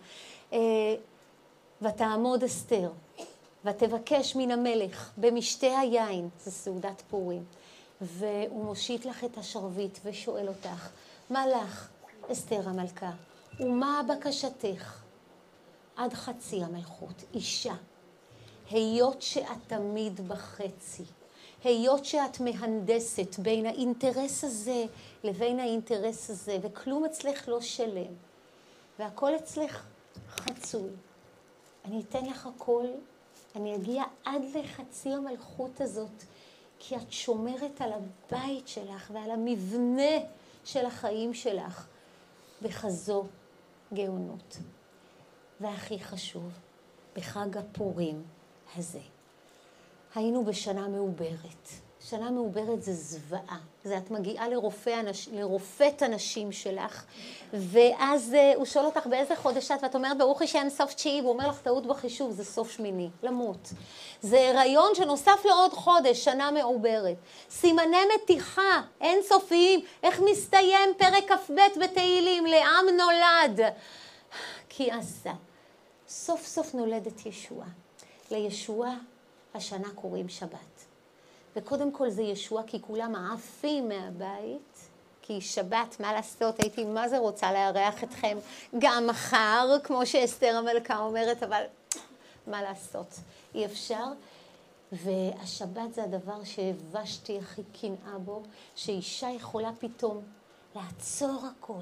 ותעמוד אסתר, ותבקש מן המלך במשתה היין, זה סעודת פורים. והוא מושיט לך את השרביט ושואל אותך, מה לך, אסתר המלכה? ומה בקשתך? עד חצי המלכות, אישה. היות שאת תמיד בחצי, היות שאת מהנדסת בין האינטרס הזה לבין האינטרס הזה, וכלום אצלך לא שלם, והכל אצלך חצוי. אני אתן לך הכל, אני אגיע עד לחצי המלכות הזאת, כי את שומרת על הבית שלך ועל המבנה של החיים שלך, בכזו גאונות. והכי חשוב, בחג הפורים הזה, היינו בשנה מעוברת. שנה מעוברת זה זוועה. זה את מגיעה לרופאת הנשים שלך, ואז הוא שואל אותך באיזה חודש את, ואת אומרת ברוך השם סוף תשיעי, והוא אומר לך טעות בחישוב, זה סוף שמיני, למות. זה הריון שנוסף לעוד חודש, שנה מעוברת. סימני מתיחה, אין סופיים, איך מסתיים פרק כ"ב בתהילים, לעם נולד. כי עשה. סוף סוף נולדת ישועה. לישועה השנה קוראים שבת. וקודם כל זה ישוע, כי כולם עפים מהבית, כי שבת, מה לעשות, הייתי מה זה רוצה לארח אתכם גם מחר, כמו שאסתר המלכה אומרת, אבל מה לעשות, אי אפשר. והשבת זה הדבר שהבשתי הכי קנאה בו, שאישה יכולה פתאום לעצור הכל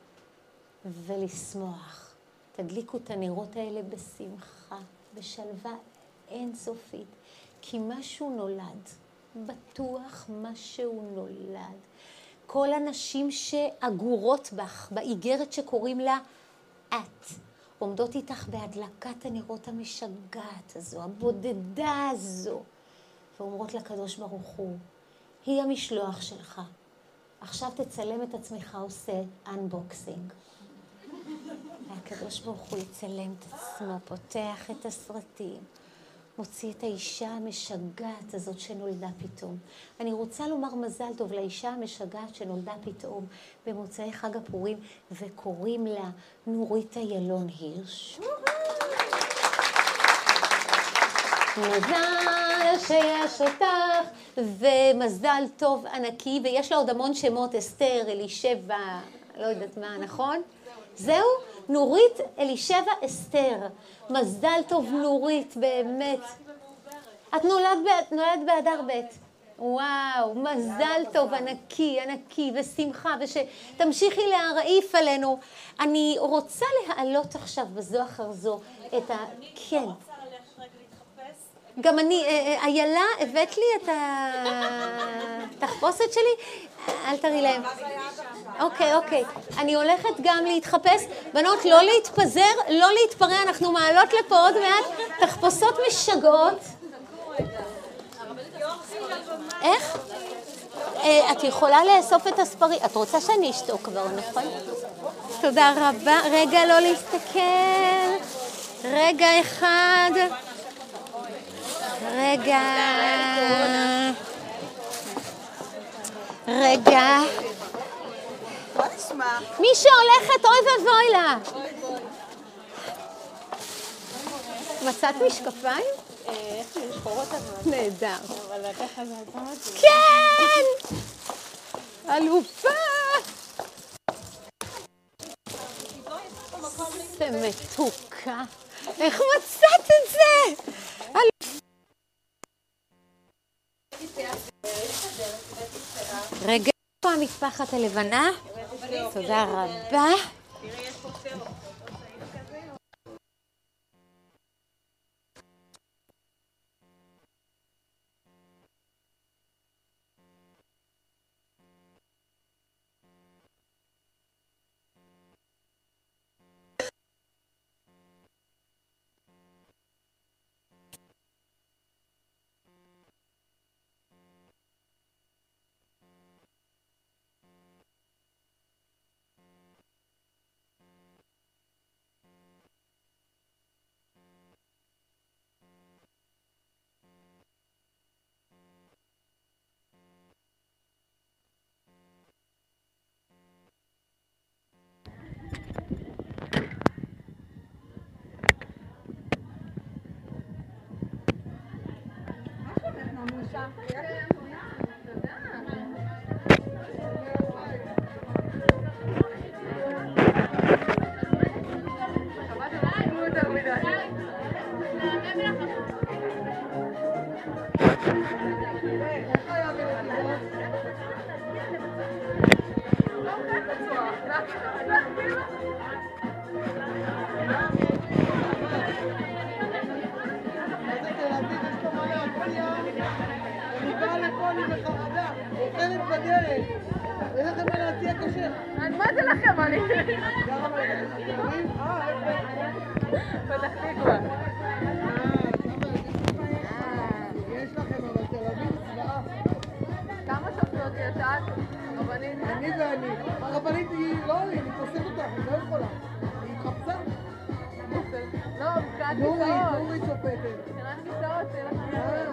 ולשמוח. תדליקו את הנרות האלה בשמחה, בשלווה אינסופית, כי משהו נולד. בטוח משהו נולד. כל הנשים שאגורות בך, באיגרת שקוראים לה את, עומדות איתך בהדלקת הנרות המשגעת הזו, הבודדה הזו, ואומרות לקדוש ברוך הוא, היא המשלוח שלך. עכשיו תצלם את עצמך עושה אנבוקסינג. והקדוש ברוך הוא יצלם את עצמו, פותח את הסרטים. מוציא את האישה המשגעת הזאת שנולדה פתאום. אני רוצה לומר מזל טוב לאישה המשגעת שנולדה פתאום במוצאי חג הפורים, וקוראים לה נורית איילון הירש. מזל שיש אותך, ומזל טוב ענקי, ויש לה עוד המון שמות, אסתר, אלישבע, לא יודעת מה, נכון? זהו? נורית אלישבע אסתר. מזל טוב נורית, באמת. את נולדת באדר ב'. וואו, מזל טוב, ענקי, ענקי, ושמחה, ושתמשיכי להרעיף עלינו. אני רוצה להעלות עכשיו בזו אחר זו את ה... כן. גם אני, איילה, הבאת לי את התחפושת שלי? אל תראי להם. אוקיי. אני הולכת גם להתחפש. בנות, לא להתפזר, לא להתפרע. אנחנו מעלות לפה עוד מעט תחפושות משגעות. איך? את יכולה לאסוף את הספרים. את רוצה שאני אשתוק כבר, נכון? תודה רבה. רגע, לא להסתכל. רגע אחד. רגע. מי שהולכת, אוי ואבוי לה. מצאת משקפיים? איך לי שחורות אבל. נהדר. אבל ככה זה עצמת. כן! אלופה! זה מתוקה. איך מצאת את זה? רגע, פה המטפחת הלבנה. תודה רבה. פתח תקווה. יש לכם אבל תל אביב צבאה. כמה שופטות יש את? רבנית? אני ואני. הרבנית היא לא, היא מתעסקת אותך, היא לא יכולה. היא התחפשה. לא, מבחינת נורית כיסאות. שופטת. מבחינת כיסאות, זה לך.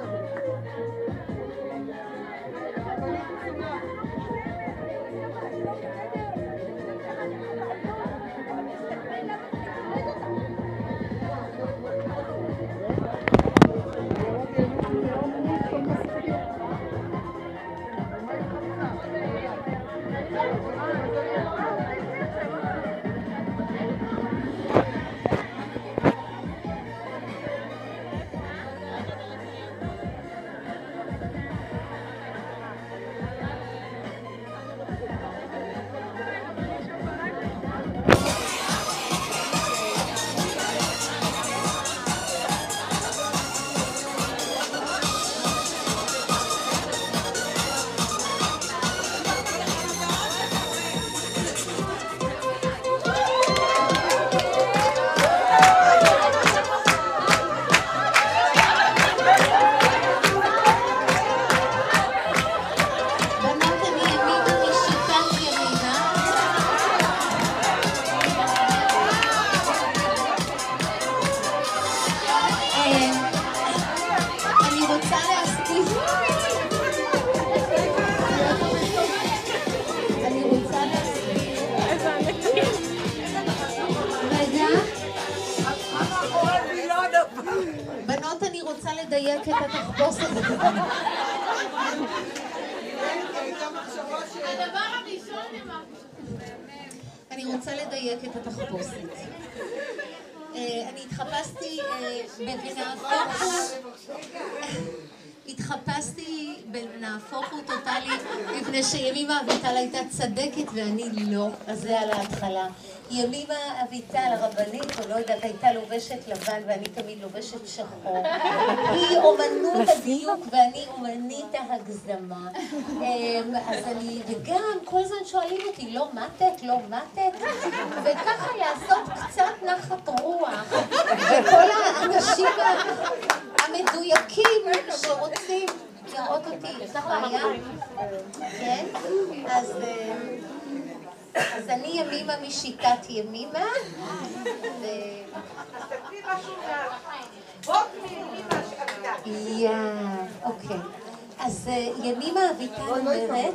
לדייק את התחפושת. הדבר הראשון אני רוצה לדייק את התחפושת. אני התחפשתי בנהפוך הוא טוטלי לפני שימימה אביטל הייתה צדקת ואני לא, אז זה על ההתחלה. ימימה אביטל הרבנית, או לא יודעת, הייתה לובשת לבן ואני תמיד לובשת שחור. היא אומנות הדיוק ואני אומנית ההגזמה. אז אני, וגם כל הזמן שואלים אותי, לא מתק, לא מתק, וככה לעשות קצת נחת רוח. וכל האנשים המדויקים שרוצים לראות אותי חיה. כן? אז אני ימימה משיטת ימימה. אז תקני משהו בוא מימימה אביטל. אוקיי. אז ימימה אביטל אומרת...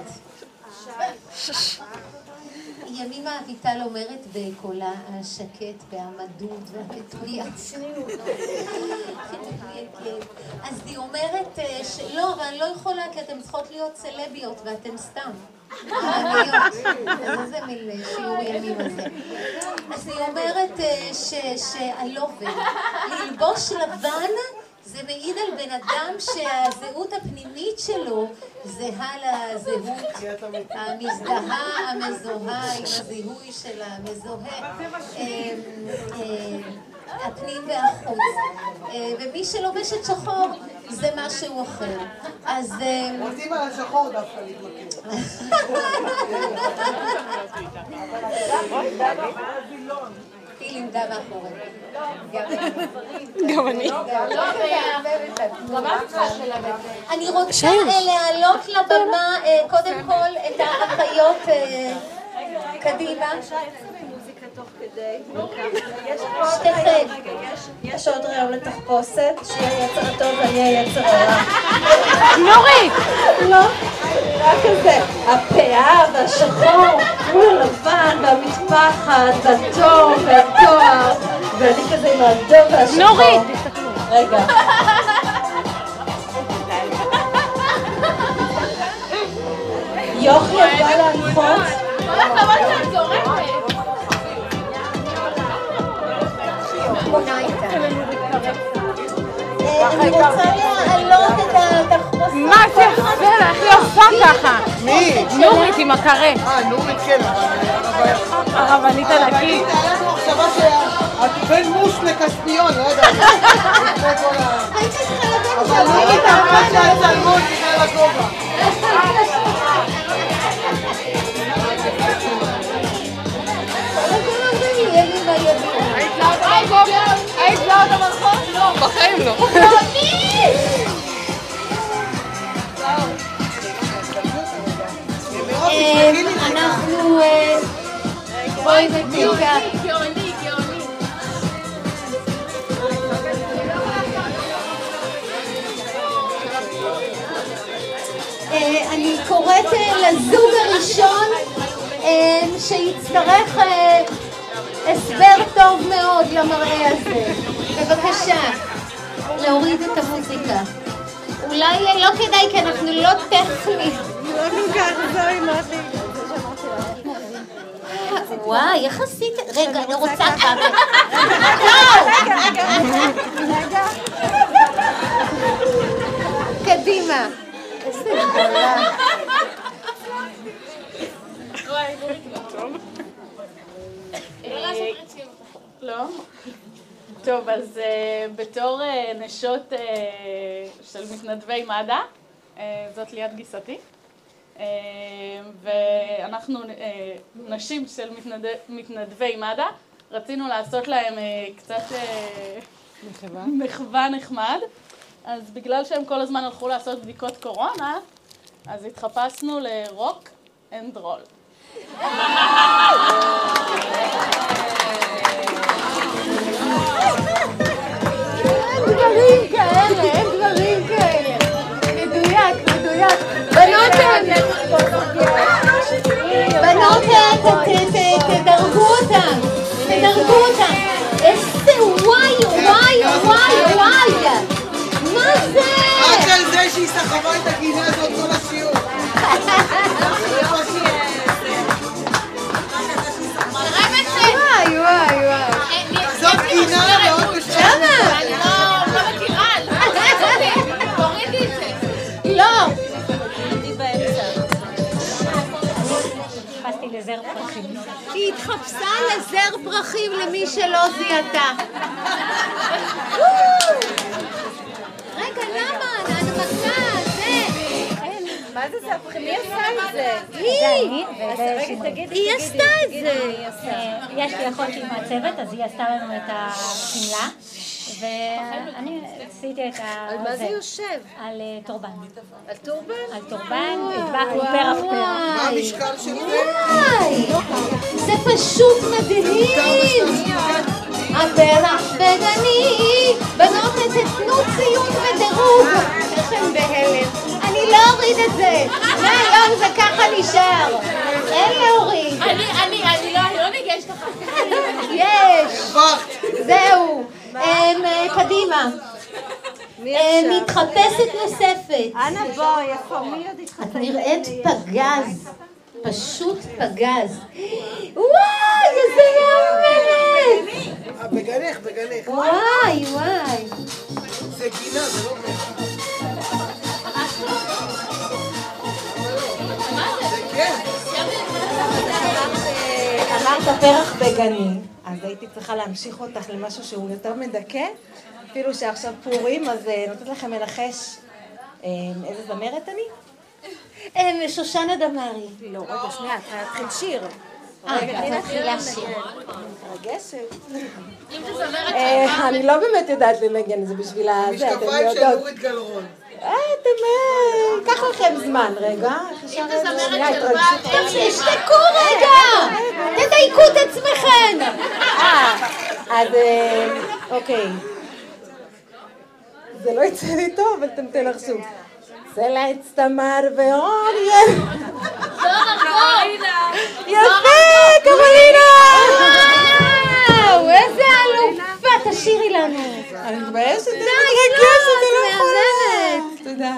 ימימה אביטל אומרת בקולה השקט והמדוד והמתויק. אז היא אומרת שלא, אבל אני לא יכולה כי אתן צריכות להיות סלביות ואתן סתם. אז איזה מין שיעור ימים הזה. אז היא אומרת שהלובן, ללבוש לבן זה מעיד על בן אדם שהזהות הפנימית שלו זהה לזהות המזדהה, המזוהה עם הזיהוי של המזוהה, הפנים והחוץ. ומי שלובשת שחור זה משהו אחר. אז... רוצים על השחור דווקא להתמקד. היא לימדה מאחורי. גם אני. אני רוצה להעלות לבמה קודם כל את האחיות קדימה. שתיכן. יש עוד רעיון לתחפושת, שיהיה יצר טוב ואני אהיה יצר רע. נורית! לא, רק כזה. הפאה והשחור מול הלבן והמטפחת והתור והתואר ואני כזה עם האדום והשחור. נורית! רגע. יוכי עברה להנחות. אני רוצה להעלות את התחפושת. מה זה יפה? איך היא עושה ככה? מי? נורית עם הקרה. נורית כן, הרבנית ענקית. היה לנו מחשבה שאת בין מוש לכספיון, לא יודעת. אבל נורית אמרה שהצלמו בגלל הגובה. חייבים. היית לא במרחוב? לא, בחיים לא. אנחנו... בואי ותיקה. גאוני. אני קוראת לזוג הראשון שיצטרך הסבר טוב מאוד למראה הזה. בבקשה, להוריד את המוזיקה. אולי לא כדאי כי אנחנו לא טכניים. לא נוגע, זוהי מוטי. וואי, איך עשית? רגע, אני רוצה כמה. רגע. קדימה. איזה גדולה. לא? טוב, אז בתור נשות של מתנדבי מד"א, זאת ליאת גיסתי, ואנחנו נשים של מתנדבי מד"א, רצינו לעשות להם קצת מחווה נחמד, אז בגלל שהם כל הזמן הלכו לעשות בדיקות קורונה, אז התחפשנו לרוק אנד רול. אין דברים כאלה. מדויק. בנות, תדרגו אותם. איזה וואי. מה זה? רק על זה שהיא סחבה את הגינה הזאת כל השיעור. וואי. זאת גינה מאוד בשביל. אני לא מכירה, תורידי את זה. לא. היא התחפשה לזר פרחים למי שלא זיהתה. רגע, למה? מה זה ספחי? מי עשה את זה? היא עשתה את זה. יש לי אחות עם הצוות, אז היא עשתה לנו את השמלה, ואני עשיתי את ה... על מה זה יושב? על טורבן. על טורבן? על טורבן, הדבקנו פרח. מה המשקל של זה? וואי, זה פשוט מדהים. הפרח בגני, בנות תתנו ציון ודירוג. איך הם בהלם. אני לא אוריד את זה. מהיום זה ככה נשאר. אין להוריד. אני לא ניגשת לך. יש. זהו. קדימה. מתחפשת נוספת. אנה בואי, איפה? מי עוד התחפש? את נראית פגז. פשוט פגז. וואי, איזה מהממת. בגנך. וואי. זה גינה, זה לא פרח. זה כן. אמרת פרח בגני, אז הייתי צריכה להמשיך אותך למשהו שהוא יותר מדכא, אפילו שעכשיו פורים, אז נותנת לכם מנחש איזה זמרת אני? שושנה דמארי. לא, רגע, שנייה, להתחיל שיר. רגע, תתחילה שיר. מרגשת. אם זה זמרת אני לא באמת יודעת לנגן, זה בשביל הזה, אתם משקפיים של יודעות. אורית גלרון. קח לכם זמן, רגע. אם זה זמרת של בת, תשתקו רגע! תדייקו את עצמכם! אז אוקיי. זה לא יצא לי טוב, אבל אתם תנחשו. צלע תמר ואוריה. יפה, קרולינה! וואו, איזה אלופה! תשאירי לנו. אני מתביישת, אני מתרגשת, אני לא יכולה. מהממת. תודה.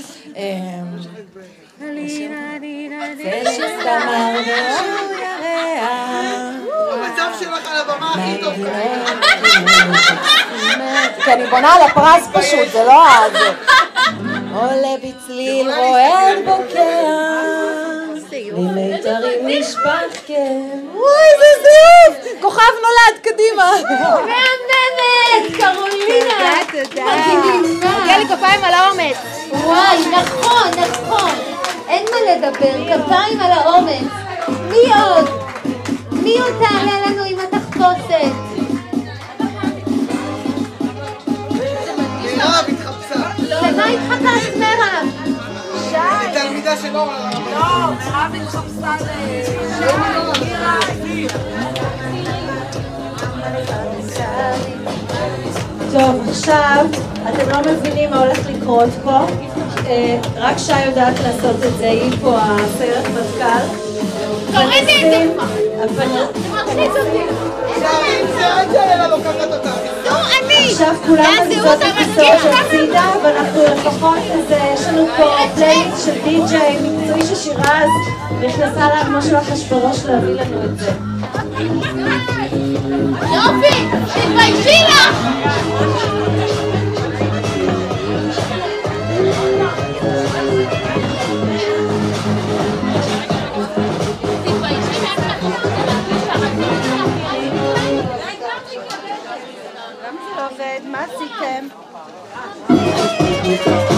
צלע תמר ואוריה. המצב שלך על הבמה הכי טוב כרגע. כי אני בונה על הפרס פשוט, זה לא זה. עולה בצליל רועד בוקע, ממיתרים נשפך כן. וואי, זה זיוף! כוכב נולד, קדימה. מהממת! קרולינה! מדהימה! תגיע לי כפיים על האומץ. וואי, נכון. אין מה לדבר, כפיים על האומץ. מי עוד תעלה לנו עם התחפושת? תחפושת. מירב התחפשה. למה התחפשת מירב? היא תלמידה של אורה. לא, מירב התחפשה טוב, עכשיו אתם לא מבינים מה הולך לקרות פה. רק שי יודעת לעשות את זה, היא פה הסיירת מטכ"ל. תורידי את זה כבר. מרחיץ אותי. עד שאלה לוקחת אותה. נו, אני. עכשיו כולם מזיזות את הכיסאות הצידה, ואנחנו לפחות איזה, יש לנו פה פלייליסט של די-ג'יי מקצועי ששירז נכנסה לה כמו של אחשוורוש להביא לנו את זה. יופי, תתביישי לך! למה זה לא עובד? מה עשיתם?